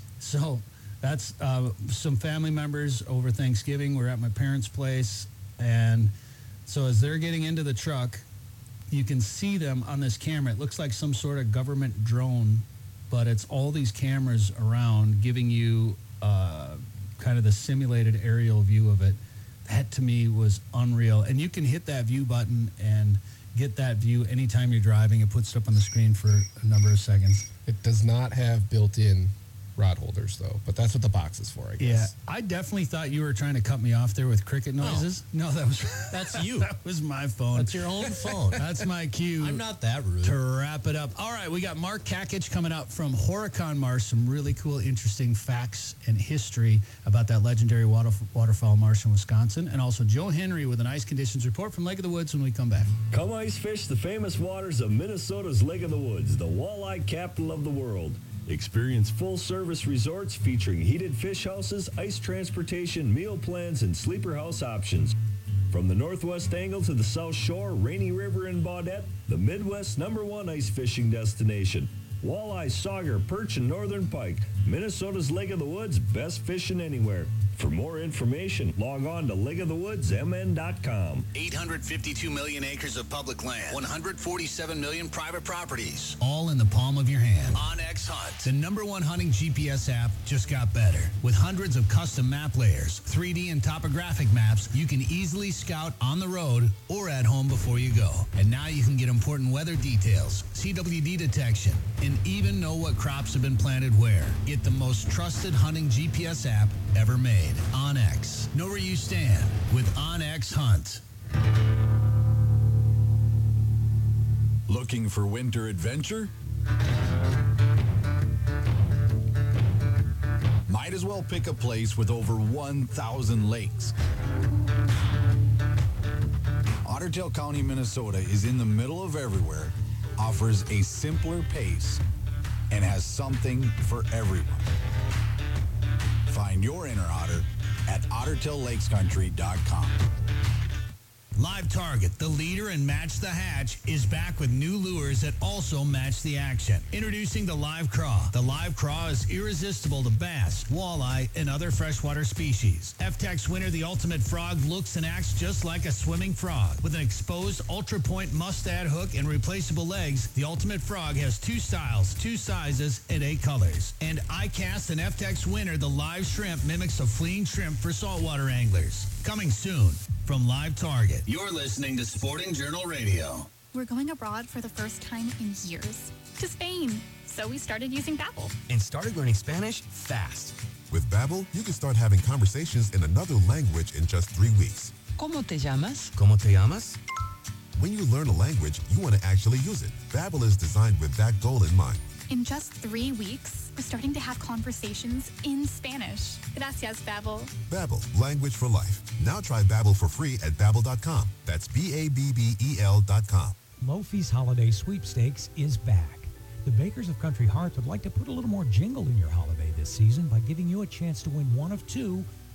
So that's uh, some family members over Thanksgiving were at my parents' place. And so as they're getting into the truck, you can see them on this camera. It looks like some sort of government drone, but it's all these cameras around giving you uh, kind of the simulated aerial view of it. That to me was unreal. And you can hit that view button and get that view anytime you're driving. It puts it up on the screen for a number of seconds. It does not have built-in rod holders, though, but that's what the box is for, I guess. Yeah, I definitely thought you were trying to cut me off there with cricket noises. Oh. No, that was that's you. That was my phone. That's your own phone. That's my cue. I'm not that rude. To wrap it up. All right, we got Mark Kakich coming up from Horicon Marsh. Some really cool, interesting facts and history about that legendary water, waterfowl marsh in Wisconsin. And also Joe Henry with an ice conditions report from Lake of the Woods when we come back. Come ice fish the famous waters of Minnesota's Lake of the Woods, the walleye capital of the world. Experience full-service resorts featuring heated fish houses, ice transportation, meal plans, and sleeper house options. From the Northwest Angle to the South Shore, Rainy River, and Baudette, the Midwest's number one ice fishing destination. Walleye, sauger, perch, and northern pike. Minnesota's Lake of the Woods, best fishing anywhere. For more information, log on to lake of the woods m n dot com. eight hundred fifty-two million acres of public land, one hundred forty-seven million private properties. All in the palm of your hand. OnX Hunt. The number one hunting G P S app just got better. With hundreds of custom map layers, three D and topographic maps, you can easily scout on the road or at home before you go. And now you can get important weather details, C W D detection, and even know what crops have been planted where. Get the most trusted hunting G P S app ever made. OnX. Know where you stand with OnX Hunt. Looking for winter adventure? Might as well pick a place with over one thousand lakes. Otter Tail County, Minnesota is in the middle of everywhere, offers a simpler pace, and has something for everyone. Find your inner otter at otter tail lakes country dot com. Live Target, the leader in Match the Hatch, is back with new lures that also match the action. Introducing the Live Craw. The Live Craw is irresistible to bass, walleye, and other freshwater species. F TEC's winner, the Ultimate Frog, looks and acts just like a swimming frog. With an exposed Ultra Point mustad hook and replaceable legs, the Ultimate Frog has two styles, two sizes, and eight colors. And iCast and F TEC's winner, the Live Shrimp, mimics a fleeing shrimp for saltwater anglers. Coming soon from Live Target. You're listening to Sporting Journal Radio. We're going abroad for the first time in years, to Spain. So we started using Babbel. And started learning Spanish fast. With Babbel, you can start having conversations in another language in just three weeks. ¿Cómo te llamas? ¿Cómo te llamas? When you learn a language, you want to actually use it. Babbel is designed with that goal in mind. In just three weeks, we're starting to have conversations in Spanish. Gracias, Babbel. Babbel, language for life. Now try Babbel for free at babbel dot com. That's B A B B E L dot com. Lofi's Holiday Sweepstakes is back. The Bakers of Country Hearts would like to put a little more jingle in your holiday this season by giving you a chance to win one of two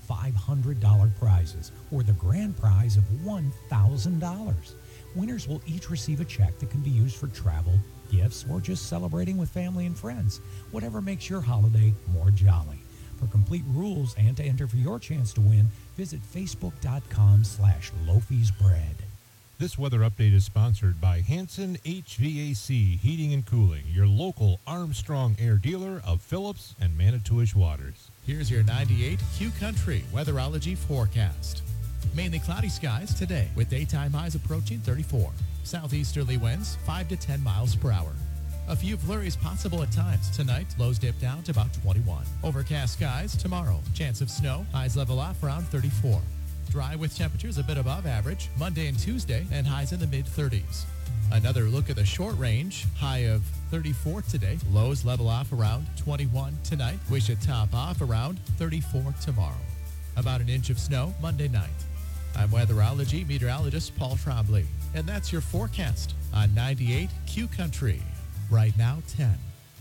five hundred dollars prizes or the grand prize of one thousand dollars. Winners will each receive a check that can be used for travel, gifts, or just celebrating with family and friends. Whatever makes your holiday more jolly. For complete rules and to enter for your chance to win, visit facebook.com slash Lofi's Bread. This weather update is sponsored by Hanson H V A C Heating and Cooling, your local Armstrong Air dealer of Phillips and Manitowish Waters. Here's your ninety-eight Q Country weatherology forecast. Mainly cloudy skies today with daytime highs approaching thirty-four. Southeasterly winds five to ten miles per hour. A few flurries possible at times. Tonight, lows dip down to about twenty-one. Overcast skies tomorrow. Chance of snow. Highs level off around thirty-four. Dry with temperatures a bit above average. Monday and Tuesday, and highs in the mid-thirties. Another look at the short range. High of thirty-four today. Lows level off around twenty-one tonight. We should top off around thirty-four tomorrow. About an inch of snow Monday night. I'm weatherology meteorologist Paul Trombley, and that's your forecast on ninety-eight Q Country. Right now, ten.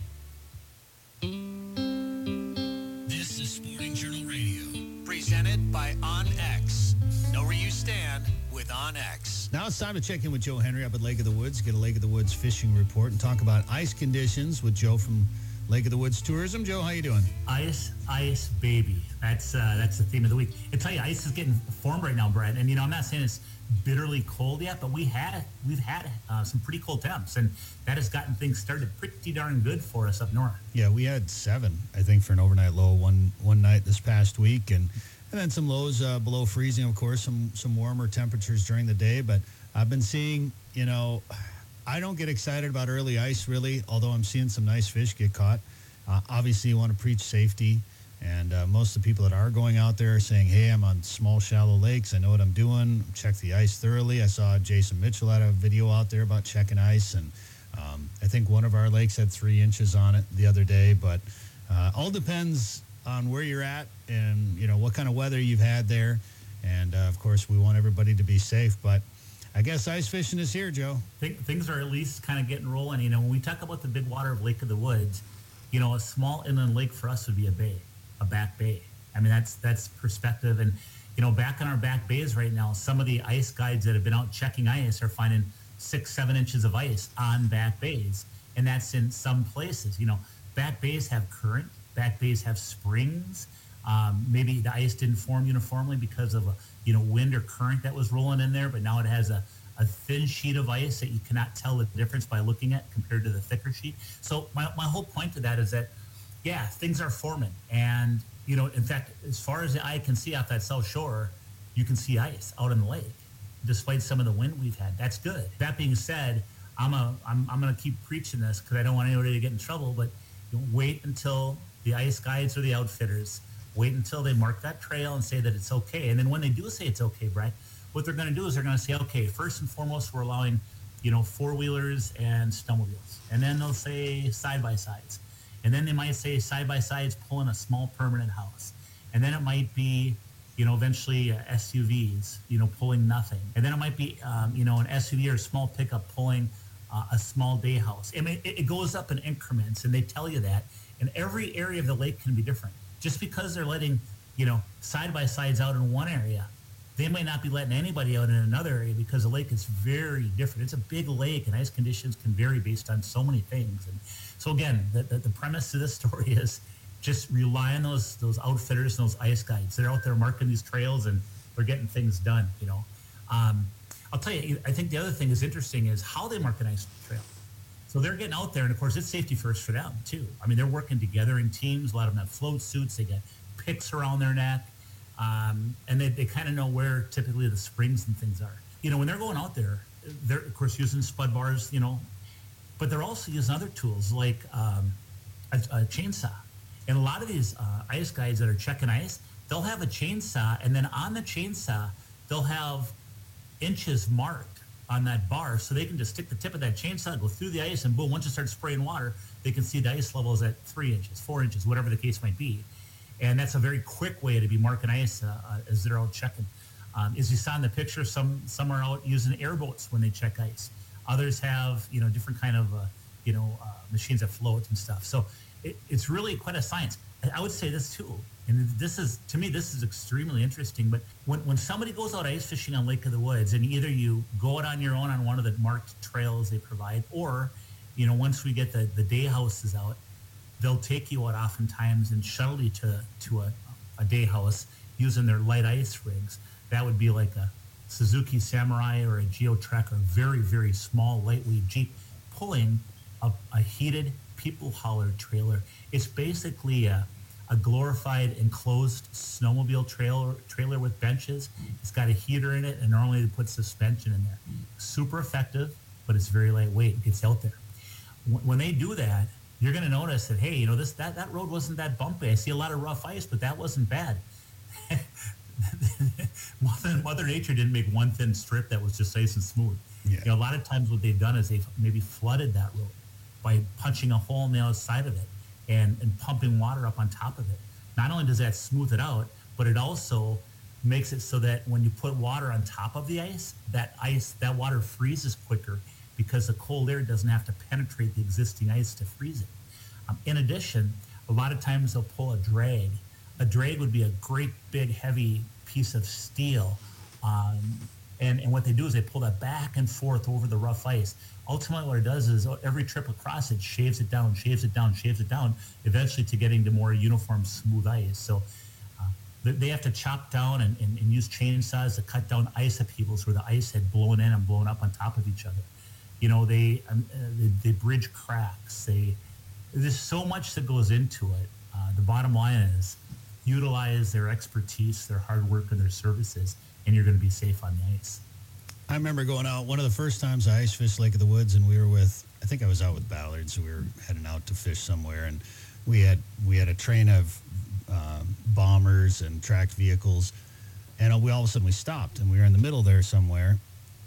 This is Sporting Journal Radio, presented by OnX. Know where you stand with OnX. Now it's time to check in with Joe Henry up at Lake of the Woods, get a Lake of the Woods fishing report, and talk about ice conditions with Joe from Lake of the Woods Tourism. Joe, how you doing? Ice, ice, baby. That's uh, that's the theme of the week. I tell you, ice is getting formed right now, Brett. And you know, I'm not saying it's bitterly cold yet, but we had we've had uh, some pretty cold temps, and that has gotten things started pretty darn good for us up north. Yeah, we had seven, I think, for an overnight low one one night this past week, and and then some lows uh, below freezing, of course, some some warmer temperatures during the day. But I've been seeing, you know, I don't get excited about early ice really, although I'm seeing some nice fish get caught. Uh, obviously, you want to preach safety. And uh, most of the people that are going out there are saying, hey, I'm on small, shallow lakes. I know what I'm doing. Check the ice thoroughly. I saw Jason Mitchell had a video out there about checking ice. And um, I think one of our lakes had three inches on it the other day. But uh, all depends on where you're at and, you know, what kind of weather you've had there. And, uh, of course, we want everybody to be safe. But I guess ice fishing is here, Joe. Think, things are at least kind of getting rolling. You know, when we talk about the big water of Lake of the Woods, you know, a small inland lake for us would be a bay. A back bay. I mean, that's that's perspective. And, you know, back on our back bays right now, some of the ice guides that have been out checking ice are finding six, seven inches of ice on back bays. And that's in some places. You know, back bays have current. Back bays have springs. Um, maybe the ice didn't form uniformly because of a, you know, wind or current that was rolling in there, but now it has a, a thin sheet of ice that you cannot tell the difference by looking at compared to the thicker sheet. So my, my whole point to that is that, yeah, things are forming. And, you know, in fact, as far as the eye can see off that south shore, you can see ice out in the lake, despite some of the wind we've had. That's good. That being said, I'm a, I'm, I'm going to keep preaching this because I don't want anybody to get in trouble, but you know, wait until the ice guides or the outfitters, wait until they mark that trail and say that it's okay. And then when they do say it's okay, Brett, what they're going to do is they're going to say, okay, first and foremost, we're allowing, you know, four-wheelers and snowmobiles. And then they'll say side-by-sides. And then they might say side-by-sides pulling a small permanent house. And then it might be, you know, eventually uh, S U Vs, you know, pulling nothing. And then it might be, um, you know, an S U V or a small pickup pulling uh, a small day house. I mean, it, it goes up in increments, and they tell you that. And every area of the lake can be different. Just because they're letting, you know, side-by-sides out in one area, they might not be letting anybody out in another area because the lake is very different. It's a big lake, and ice conditions can vary based on so many things. And so again, the, the, the premise of this story is just rely on those those outfitters and those ice guides. They're out there marking these trails, and they're getting things done, you know. Um, I'll tell you, I think the other thing is interesting is how they mark an ice trail. So they're getting out there, and of course, it's safety first for them, too. I mean, they're working together in teams. A lot of them have float suits. They get picks around their neck. Um, and they, they kind of know where typically the springs and things are. You know, when they're going out there, they're, of course, using spud bars, you know, but they're also using other tools like um, a, a chainsaw. And a lot of these uh, ice guides that are checking ice, they'll have a chainsaw, and then on the chainsaw, they'll have inches marked on that bar, so they can just stick the tip of that chainsaw, go through the ice, and boom, once it starts spraying water, they can see the ice levels at three inches, four inches, whatever the case might be. And that's a very quick way to be marking ice uh, uh, as they're out checking. Um, as you saw in the picture, some some are out using airboats when they check ice. Others have, you know, different kind of, uh, you know, uh, machines that float and stuff. So it, it's really quite a science. I would say this too. And this is, to me, this is extremely interesting. But when, when somebody goes out ice fishing on Lake of the Woods, and either you go out on your own on one of the marked trails they provide, or, you know, once we get the, the day houses out, they'll take you out oftentimes and shuttle you to, to a, a day house using their light ice rigs. That would be like a Suzuki Samurai or a Geo-Trek, or very, very small, lightweight Jeep, pulling a, a heated people hauler trailer. It's basically a, a glorified enclosed snowmobile trailer trailer with benches. It's got a heater in it, and normally they put suspension in there. Super effective, but it's very lightweight. It gets out there. When they do that, you're going to notice that, hey, you know, this that, that road wasn't that bumpy. I see a lot of rough ice, but that wasn't bad. Mother, Mother Nature didn't make one thin strip that was just nice and smooth. Yeah. You know, a lot of times what they've done is they've maybe flooded that road by punching a hole in the outside of it and, and pumping water up on top of it. Not only does that smooth it out, but it also makes it so that when you put water on top of the ice, that ice, that water freezes quicker because the cold air doesn't have to penetrate the existing ice to freeze it. Um, in addition, a lot of times they'll pull a drag. A drag would be a great big heavy piece of steel. Um, and, and what they do is they pull that back and forth over the rough ice. Ultimately what it does is every trip across it shaves it down, shaves it down, shaves it down, eventually to getting to more uniform smooth ice. So uh, they have to chop down and, and, and use chainsaws to cut down ice upheavals where the ice had blown in and blown up on top of each other. You know, they, um, uh, they, they bridge cracks. They, there's so much that goes into it. Uh, the bottom line is utilize their expertise, their hard work, and their services, and you're going to be safe on the ice. I remember going out one of the first times I ice fished Lake of the Woods, and we were with, I think I was out with Ballards. We were heading out to fish somewhere, and we had we had a train of um, bombers and tracked vehicles, and we all of a sudden we stopped, and we were in the middle there somewhere,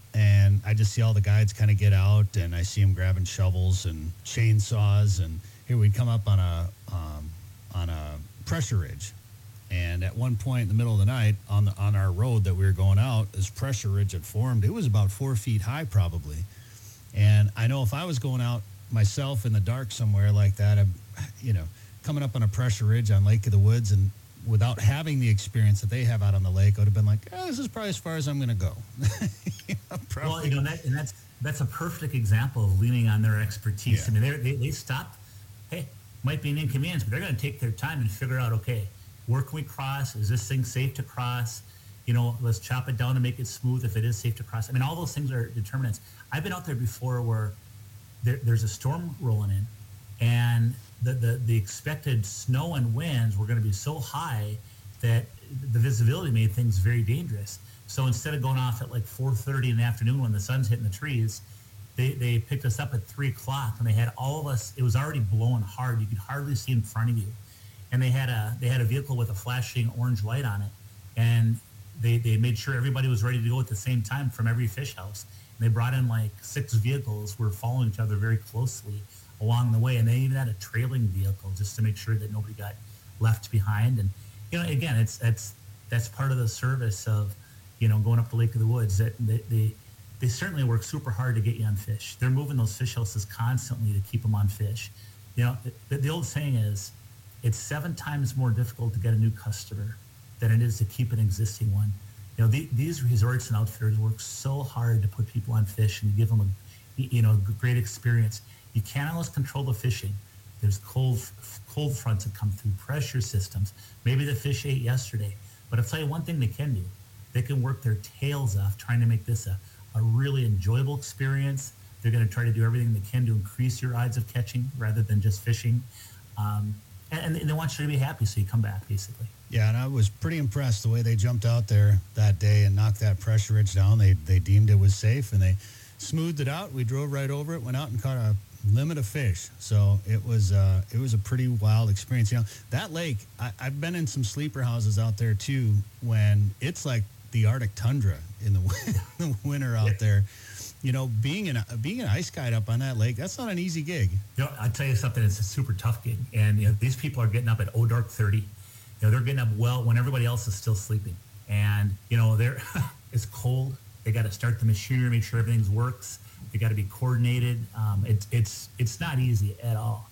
and I just see all the guides kind of get out, and I see them grabbing shovels and chainsaws, and here we'd come up on a um, on a pressure ridge. And at one point in the middle of the night on the, on our road that we were going out, this pressure ridge had formed. It was about four feet high probably. And I know if I was going out myself in the dark somewhere like that, I'm, you know, coming up on a pressure ridge on Lake of the Woods, and without having the experience that they have out on the lake, I would have been like, oh, this is probably as far as I'm going to go. you know, well, you know, that, and that's that's a perfect example of leaning on their expertise. Yeah. I mean, they they stopped. Hey, might be an inconvenience, but they're going to take their time and figure out, okay, where can we cross? Is this thing safe to cross? You know, let's chop it down to make it smooth if it is safe to cross. I mean, all those things are determinants. I've been out there before where there, there's a storm rolling in, and the, the, the expected snow and winds were going to be so high that the visibility made things very dangerous. So instead of going off at like four thirty in the afternoon when the sun's hitting the trees, they, they picked us up at three o'clock, and they had all of us, it was already blowing hard. You could hardly see in front of you. And they had a they had a vehicle with a flashing orange light on it, and they, they made sure everybody was ready to go at the same time from every fish house. And they brought in like six vehicles. We're following each other very closely along the way, and they even had a trailing vehicle just to make sure that nobody got left behind. And you know, again, it's that's that's part of the service of you know going up the Lake of the Woods. That they they, they certainly work super hard to get you on fish. They're moving those fish houses constantly to keep them on fish. You know, the, the old saying is, it's seven times more difficult to get a new customer than it is to keep an existing one. You know, the, these resorts and outfitters work so hard to put people on fish and give them a, you know, a great experience. You can't always control the fishing. There's cold, cold fronts that come through, pressure systems. Maybe the fish ate yesterday, but I'll tell you one thing they can do. They can work their tails off trying to make this a, a really enjoyable experience. They're going to try to do everything they can to increase your odds of catching rather than just fishing. Um, And, and they want you to be happy, so you come back, basically. Yeah, and I was pretty impressed the way they jumped out there that day and knocked that pressure ridge down. They they deemed it was safe, and they smoothed it out. We drove right over it, went out and caught a limit of fish. So it was uh, it was a pretty wild experience. You know, that lake, I, I've been in some sleeper houses out there, too, when it's like the Arctic tundra in the, the winter out there. You know, being an being an ice guide up on that lake, that's not an easy gig. You know, I'll tell you something, it's a super tough gig. And, you know, these people are getting up at oh dark thirty. You know, they're getting up well when everybody else is still sleeping. And, you know, they're it's cold. They got to start the machinery, make sure everything works. They got to be coordinated. Um, it's it's it's not easy at all.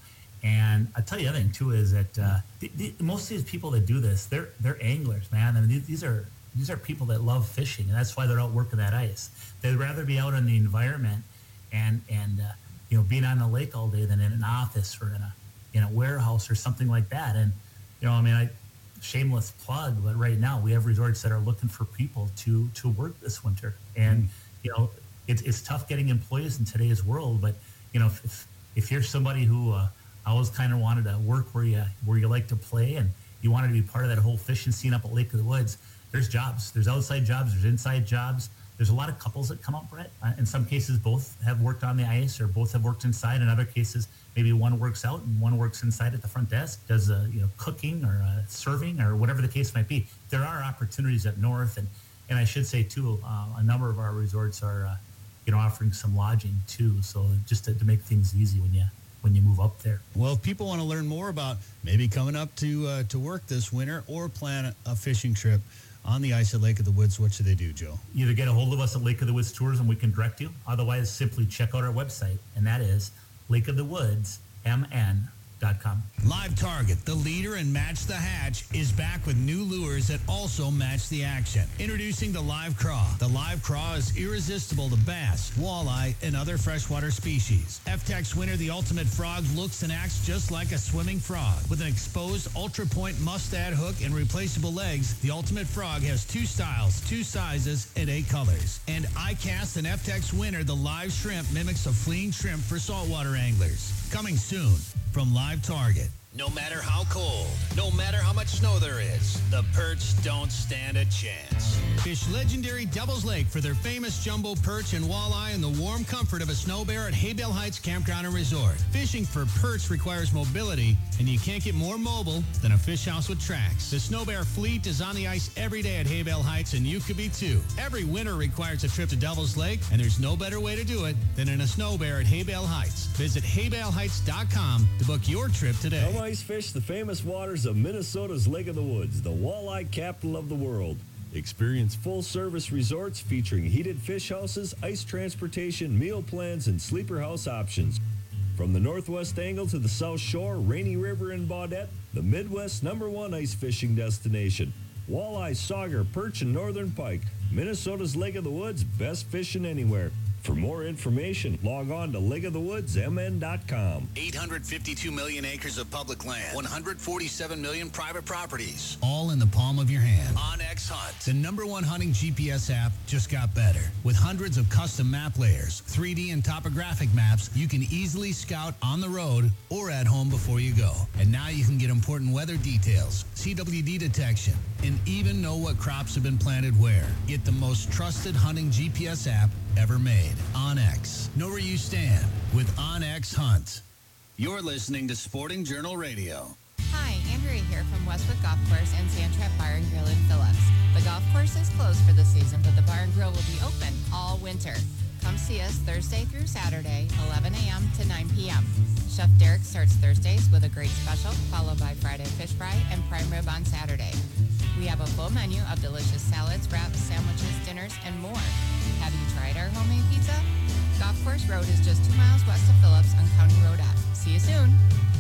And I tell you the other thing too is that uh, the, the, most of these people that do this, they're they're anglers, man. I mean, these, these are these are people that love fishing, and that's why they're out working that ice. They'd rather be out in the environment and and uh, you know, being on the lake all day than in an office or in a in a warehouse or something like that. And you know, I mean, I shameless plug, but right now we have resorts that are looking for people to to work this winter, and mm. you know, it's it's tough getting employees in today's world. But you know, if if, if you're somebody who uh, always kind of wanted to work where you where you like to play, and you wanted to be part of that whole fishing scene up at Lake of the Woods, there's jobs. There's outside jobs. There's inside jobs. There's a lot of couples that come up, Brett. Uh, in some cases, both have worked on the ice, or both have worked inside. In other cases, maybe one works out and one works inside at the front desk, does uh, you know, cooking or uh, serving or whatever the case might be. There are opportunities up north, and and I should say too, uh, a number of our resorts are uh, you know, offering some lodging too. So just to, to make things easy when you when you move up there. Well, if people want to learn more about maybe coming up to uh, to work this winter or plan a fishing trip on the ice at Lake of the Woods, what should they do, Joe? Either get a hold of us at Lake of the Woods Tourism, we can direct you. Otherwise, simply check out our website, and that is lake of the woods m n dot com. Live Target, the leader in Match the Hatch, is back with new lures that also match the action. Introducing the Live Craw. The Live Craw is irresistible to bass, walleye, and other freshwater species. F-Tech's winner, the Ultimate Frog, looks and acts just like a swimming frog. With an exposed ultra-point mustad hook and replaceable legs, the Ultimate Frog has two styles, two sizes, and eight colors. And iCast and F-Tech's winner, the Live Shrimp, mimics a fleeing shrimp for saltwater anglers. Coming soon from Live Target. No matter how cold, no matter how much snow there is, the perch don't stand a chance. Fish legendary Devil's Lake for their famous jumbo perch and walleye in the warm comfort of a snow bear at Haybale Heights Campground and Resort. Fishing for perch requires mobility, and you can't get more mobile than a fish house with tracks. The Snow Bear fleet is on the ice every day at Haybale Heights, and you could be too. Every winter requires a trip to Devil's Lake, and there's no better way to do it than in a snow bear at Haybale Heights. Visit haybale heights dot com to book your trip today. Come ice fish the famous waters of Minnesota's Lake of the Woods, the walleye capital of the world. Experience full-service resorts featuring heated fish houses, ice transportation, meal plans, and sleeper house options. From the Northwest Angle to the South Shore, Rainy River, and Baudette, the Midwest's number one ice fishing destination. Walleye, sauger, perch, and northern pike. Minnesota's Lake of the Woods, best fishing anywhere. For more information, log on to lake of the woods m n dot com. eight hundred fifty-two million acres of public land, one hundred forty-seven million private properties. All in the palm of your hand. OnX Hunt. The number one hunting G P S app just got better. With hundreds of custom map layers, three D and topographic maps, you can easily scout on the road or at home before you go. And now you can get important weather details, C W D detection, and even know what crops have been planted where. Get the most trusted hunting G P S app ever made. OnX. Know where you stand with OnX Hunt. You're listening to Sporting Journal Radio. Hi, Andrea here from Westwood Golf Course and Sand Trap Bar and Grill in Phillips. The golf course is closed for the season, but the bar and grill will be open all winter. Come see us Thursday through Saturday, eleven a.m. to nine p.m. Chef Derek starts Thursdays with a great special, followed by Friday fish fry and prime rib on Saturday. We have a full menu of delicious salads, wraps, sandwiches, dinners, and more. Have you tried our homemade pizza? Golf Course Road is just two miles west of Phillips on County Road F. See you soon.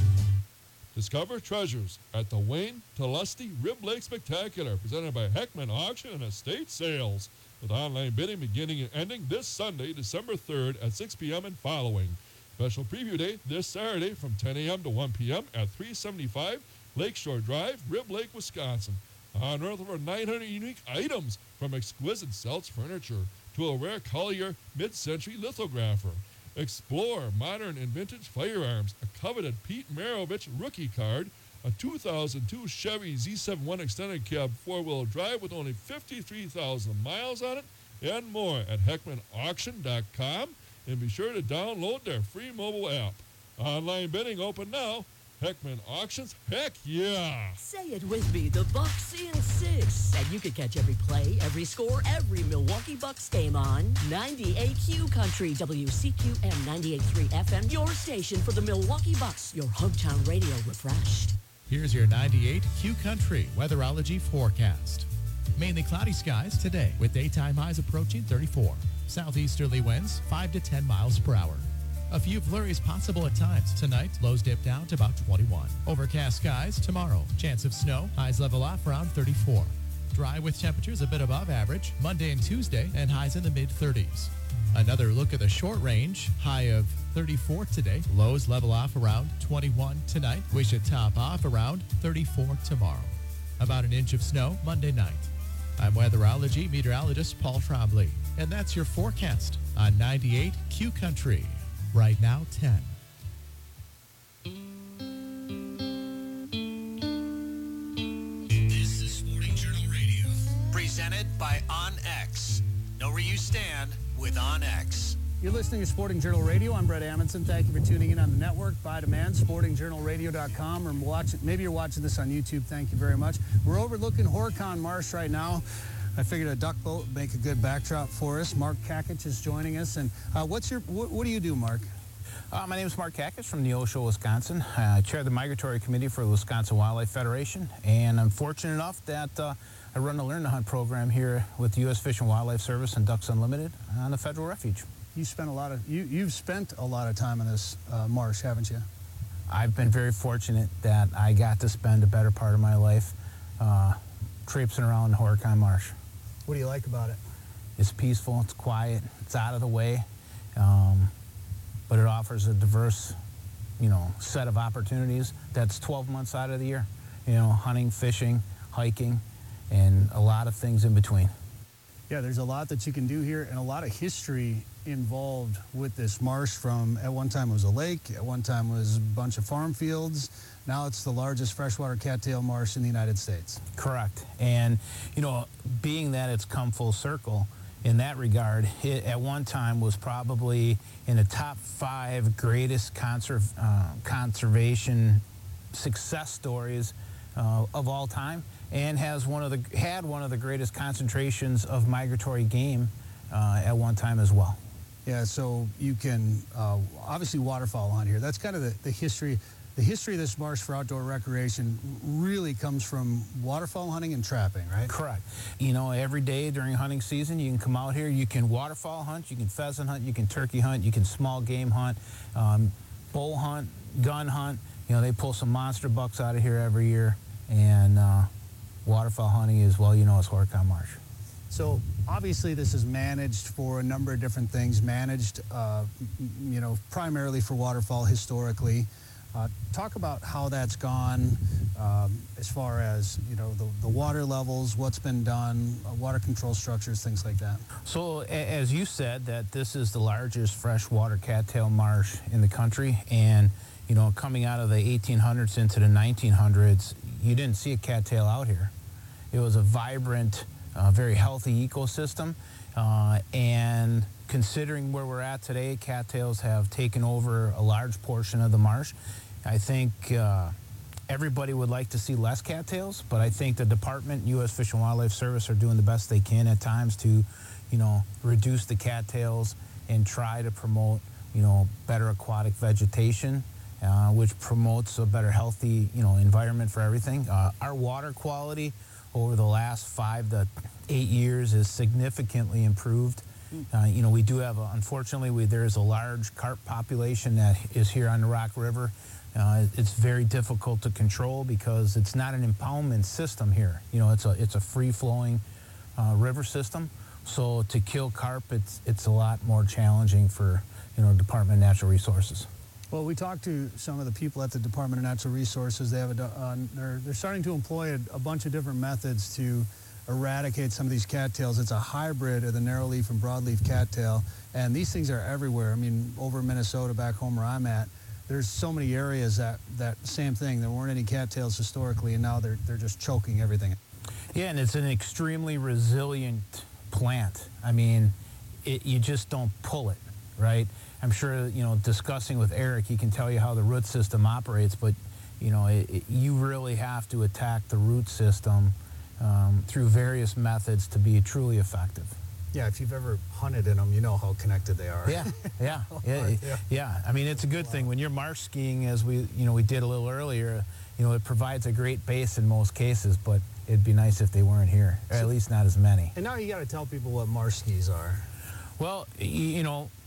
Discover treasures at the Wayne Telusty Rib Lake Spectacular, presented by Heckman Auction and Estate Sales, with online bidding beginning and ending this Sunday, December third at six p.m. and following. Special preview day this Saturday from ten a.m. to one p.m. at three seventy-five Lakeshore Drive, Rib Lake, Wisconsin. Unearth over nine hundred unique items, from exquisite Seltz furniture to a rare Collier mid-century lithographer. Explore modern and vintage firearms, a coveted Pete Maravich rookie card, a two thousand two Chevy Z seventy-one extended cab four-wheel drive with only fifty-three thousand miles on it, and more at heckman auction dot com. And be sure to download their free mobile app. Online bidding open now. Heckman Auctions, heck yeah! Say it with me, the Bucks in six. And you can catch every play, every score, every Milwaukee Bucks game on ninety-eight Q Country, W C Q M ninety-eight point three F M, your station for the Milwaukee Bucks, your hometown radio refreshed. Here's your ninety-eight Q Country weatherology forecast. Mainly cloudy skies today with daytime highs approaching thirty-four. Southeasterly winds five to ten miles per hour. A few flurries possible at times. Tonight, lows dip down to about twenty-one. Overcast skies tomorrow. Chance of snow. Highs level off around thirty-four. Dry with temperatures a bit above average. Monday and Tuesday, and highs in the mid-thirties. Another look at the short range. High of thirty-four today. Lows level off around twenty-one tonight. We should top off around thirty-four tomorrow. About an inch of snow Monday night. I'm weatherology meteorologist Paul Trombley. And that's your forecast on ninety-eight Q Country. Right now, ten. This is Sporting Journal Radio. Presented by OnX. Know where you stand with OnX. You're listening to Sporting Journal Radio. I'm Brett Amundsen. Thank you for tuning in on the network by demand, sporting journal radio dot com, or watching, maybe you're watching this on YouTube. Thank you very much. We're overlooking Horicon Marsh right now. I figured a duck boat would make a good backdrop for us. Mark Kakich is joining us. And uh, what's your what, what do you do, Mark? Uh, my name is Mark Kakich from Neosho, Wisconsin. I chair the Migratory Committee for the Wisconsin Wildlife Federation, and I'm fortunate enough that uh, I run the Learn to Hunt program here with the U S Fish and Wildlife Service and Ducks Unlimited on the Federal Refuge. You spent a lot of you you've spent a lot of time in this uh, marsh, haven't you? I've been very fortunate that I got to spend a better part of my life uh, traipsing around the Horicon Marsh. What do you like about it? It's peaceful, it's quiet, it's out of the way, um, but it offers a diverse, you know, set of opportunities that's twelve months out of the year. You know, hunting, fishing, hiking, and a lot of things in between. Yeah, there's a lot that you can do here, and a lot of history involved with this marsh. From at one time it was a lake, at one time it was a bunch of farm fields. Now it's the largest freshwater cattail marsh in the United States. Correct. And, you know, being that it's come full circle in that regard, it at one time was probably in the top five greatest conserv uh, conservation success stories uh, of all time, and has one of the had one of the greatest concentrations of migratory game uh, at one time as well. Yeah, so you can uh, obviously waterfowl hunt here. That's kind of the, the history. The history of this marsh for outdoor recreation really comes from waterfowl hunting and trapping, right? Correct. You know, every day during hunting season, you can come out here, you can waterfowl hunt, you can pheasant hunt, you can turkey hunt, you can small game hunt, um, bow hunt, gun hunt. You know, they pull some monster bucks out of here every year. And uh, waterfowl hunting is, well, you know, it's Horicon Marsh. So obviously this is managed for a number of different things, managed, uh, you know, primarily for waterfowl historically. Uh, talk about how that's gone um, as far as, you know, the, the water levels, what's been done, uh, water control structures, things like that. So a as you said, that this is the largest freshwater cattail marsh in the country. And, you know, coming out of the eighteen hundreds into the nineteen hundreds, you didn't see a cattail out here. It was a vibrant, uh, very healthy ecosystem. Uh, and considering where we're at today, cattails have taken over a large portion of the marsh. I think uh, everybody would like to see less cattails, but I think the department, U S Fish and Wildlife Service, are doing the best they can at times to, you know, reduce the cattails and try to promote, you know, better aquatic vegetation, uh, which promotes a better healthy, you know, environment for everything. Uh, our water quality over the last five to eight years is significantly improved. Uh, you know, we do have, a, unfortunately, we, there is a large carp population that is here on the Rock River. Uh, it's very difficult to control because it's not an impoundment system here. You know, it's a it's a free-flowing uh, river system. So to kill carp, it's it's a lot more challenging for, you know, Department of Natural Resources. Well, we talked to some of the people at the Department of Natural Resources. They have a, uh, they're, they're starting to employ a, a bunch of different methods to eradicate some of these cattails. It's a hybrid of the narrowleaf and broadleaf cattail, and these things are everywhere. I mean, over in Minnesota, back home where I'm at, there's so many areas that that same thing. There weren't any cattails historically, and now they're they're just choking everything. Yeah, and it's an extremely resilient plant. I mean, it, you just don't pull it, right? I'm sure, you know, discussing with Eric, he can tell you how the root system operates, but, you know, it, it, you really have to attack the root system um, through various methods to be truly effective. Yeah, if you've ever hunted in them, you know how connected they are. Yeah, yeah, yeah, yeah, yeah. I mean, it's a good thing when you're marsh skiing, as we, you know, we did a little earlier. You know, it provides a great base in most cases, but it'd be nice if they weren't here, or at least not as many. And now you got to tell people what marsh skis are. Well, you know,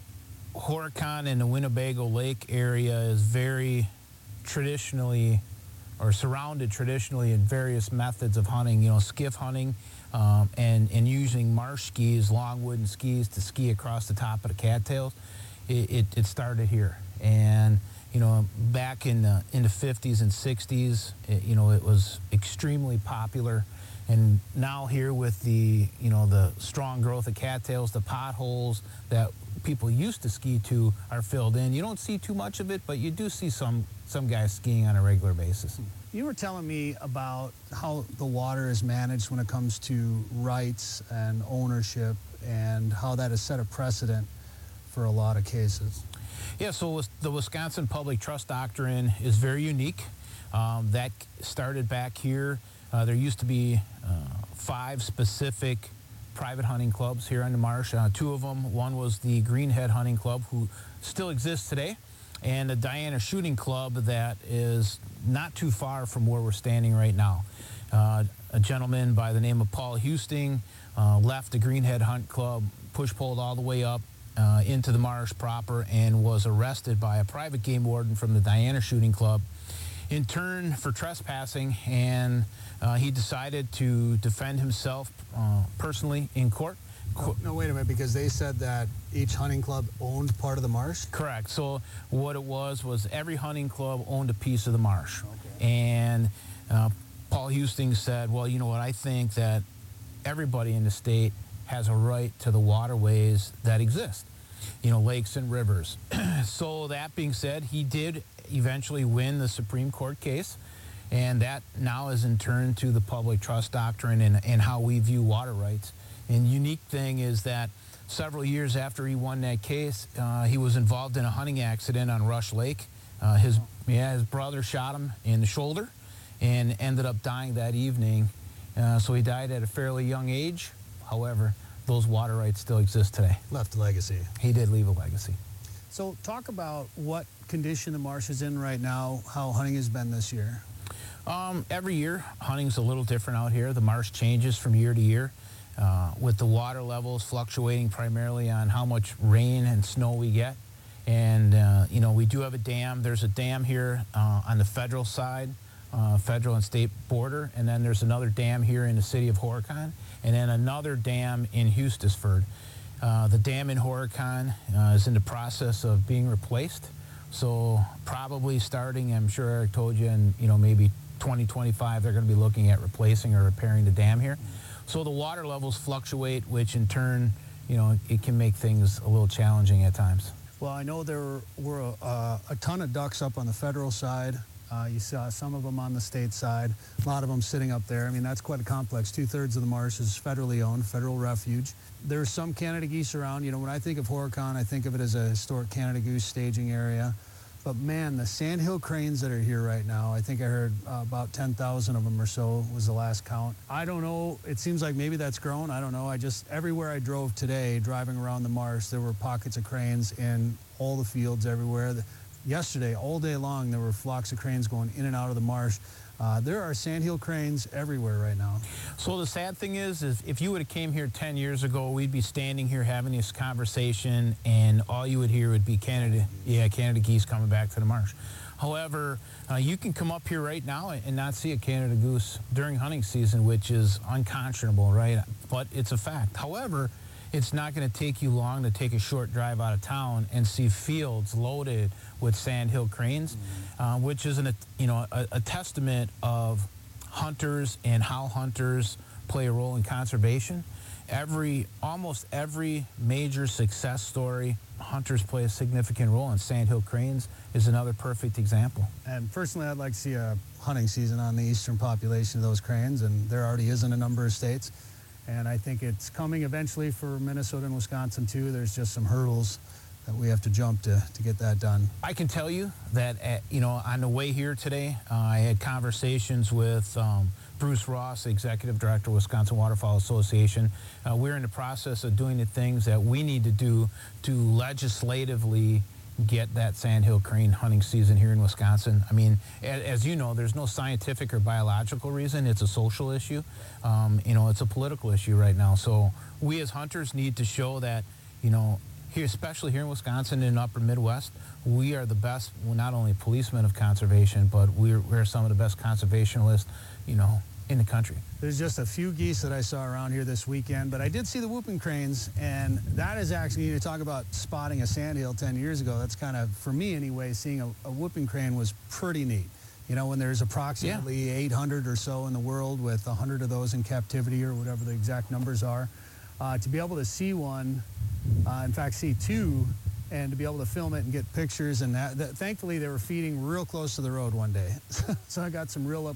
Horicon and the Winnebago Lake area is very traditionally or surrounded traditionally in various methods of hunting, you know, skiff hunting um, and, and using marsh skis, long wooden skis to ski across the top of the cattails. It, it, it started here. And, you know, back in the, in the fifties and sixties, it, you know, it was extremely popular. And now here with the, you know, the strong growth of cattails, the potholes that people used to ski to are filled in. You don't see too much of it, but you do see some, some guys skiing on a regular basis. You were telling me about how the water is managed when it comes to rights and ownership and how that has set a precedent for a lot of cases. Yeah, so the Wisconsin Public Trust Doctrine is very unique. Um, that started back here. Uh, there used to be uh, five specific private hunting clubs here on the marsh. Uh, two of them, one was the Greenhead Hunting Club, who still exists today, and the Diana Shooting Club that is not too far from where we're standing right now. Uh, a gentleman by the name of Paul Husting uh, left the Greenhead Hunt Club, push-pulled all the way up uh, into the marsh proper, and was arrested by a private game warden from the Diana Shooting Club in turn for trespassing, and uh, he decided to defend himself uh, personally in court. No, no, wait a minute, because they said that each hunting club owned part of the marsh? Correct. So what it was was every hunting club owned a piece of the marsh. Okay. And uh, Paul Husting said, well, you know what, I think that everybody in the state has a right to the waterways that exist, you know, lakes and rivers. So that being said, he did eventually win the Supreme Court case, and that now is in turn to the public trust doctrine and, and how we view water rights. And unique thing is that several years after he won that case, uh, he was involved in a hunting accident on Rush Lake. Uh, his, yeah, his brother shot him in the shoulder and ended up dying that evening. Uh, so he died at a fairly young age. However, those water rights still exist today. Left a legacy. He did leave a legacy. So talk about what condition the marsh is in right now, how hunting has been this year. Um, every year, hunting's a little different out here. The marsh changes from year to year, uh, with the water levels fluctuating primarily on how much rain and snow we get. And, uh, you know, we do have a dam. There's a dam here uh, on the federal side, uh, federal and state border, and then there's another dam here in the city of Horicon, and then another dam in Hustisford. Uh, the dam in Horicon uh, is in the process of being replaced. So probably starting, I'm sure Eric told you, in you know maybe twenty twenty-five, they're going to be looking at replacing or repairing the dam here. So the water levels fluctuate, which in turn, you know, it can make things a little challenging at times. Well, I know there were a, uh, a ton of ducks up on the federal side. Uh, you saw some of them on the state side, a lot of them sitting up there. I mean, that's quite a complex. Two-thirds of the marsh is federally owned, federal refuge. There's some Canada geese around. You know, when I think of Horicon, I think of it as a historic Canada goose staging area. But man, the sandhill cranes that are here right now, I think I heard uh, about ten thousand of them or so was the last count. I don't know. It seems like maybe that's grown. I don't know. I just, everywhere I drove today, driving around the marsh, there were pockets of cranes in all the fields everywhere. The, yesterday, all day long, there were flocks of cranes going in and out of the marsh. Uh, there are sandhill cranes everywhere right now. So the sad thing is, is if you would have came here ten years ago, we'd be standing here having this conversation, and all you would hear would be Canada, yeah, Canada geese coming back to the marsh. However, uh, you can come up here right now and not see a Canada goose during hunting season, which is unconscionable, right? But it's a fact. However, it's not going to take you long to take a short drive out of town and see fields loaded with sandhill cranes, mm-hmm. uh, which is an, you know, a, a testament of hunters and how hunters play a role in conservation. Every, almost every major success story, hunters play a significant role, and sandhill cranes is another perfect example. And personally, I'd like to see a hunting season on the eastern population of those cranes, and there already is in a number of states. And I think it's coming eventually for Minnesota and Wisconsin, too. There's just some hurdles that we have to jump to, to get that done. I can tell you that, at, you know, on the way here today, uh, I had conversations with um, Bruce Ross, Executive Director of Wisconsin Waterfowl Association. Uh, we're in the process of doing the things that we need to do to legislatively get that sandhill crane hunting season here in Wisconsin. I mean, as, as you know, there's no scientific or biological reason. It's a social issue. Um, you know, it's a political issue right now. So we as hunters need to show that, you know, here, especially here in Wisconsin and upper Midwest, we are the best, well, not only policemen of conservation, but we're, we're some of the best conservationists, you know, in the country. There's just a few geese that I saw around here this weekend, but I did see the whooping cranes, and that is actually, you talk about spotting a sandhill ten years ago, that's kind of, for me anyway, seeing a, a whooping crane was pretty neat. You know, when there's approximately yeah. eight hundred or so in the world, with one hundred of those in captivity or whatever the exact numbers are, uh, to be able to see one, uh, in fact, see two, and to be able to film it and get pictures, and that, that, thankfully they were feeding real close to the road one day. So I got some real up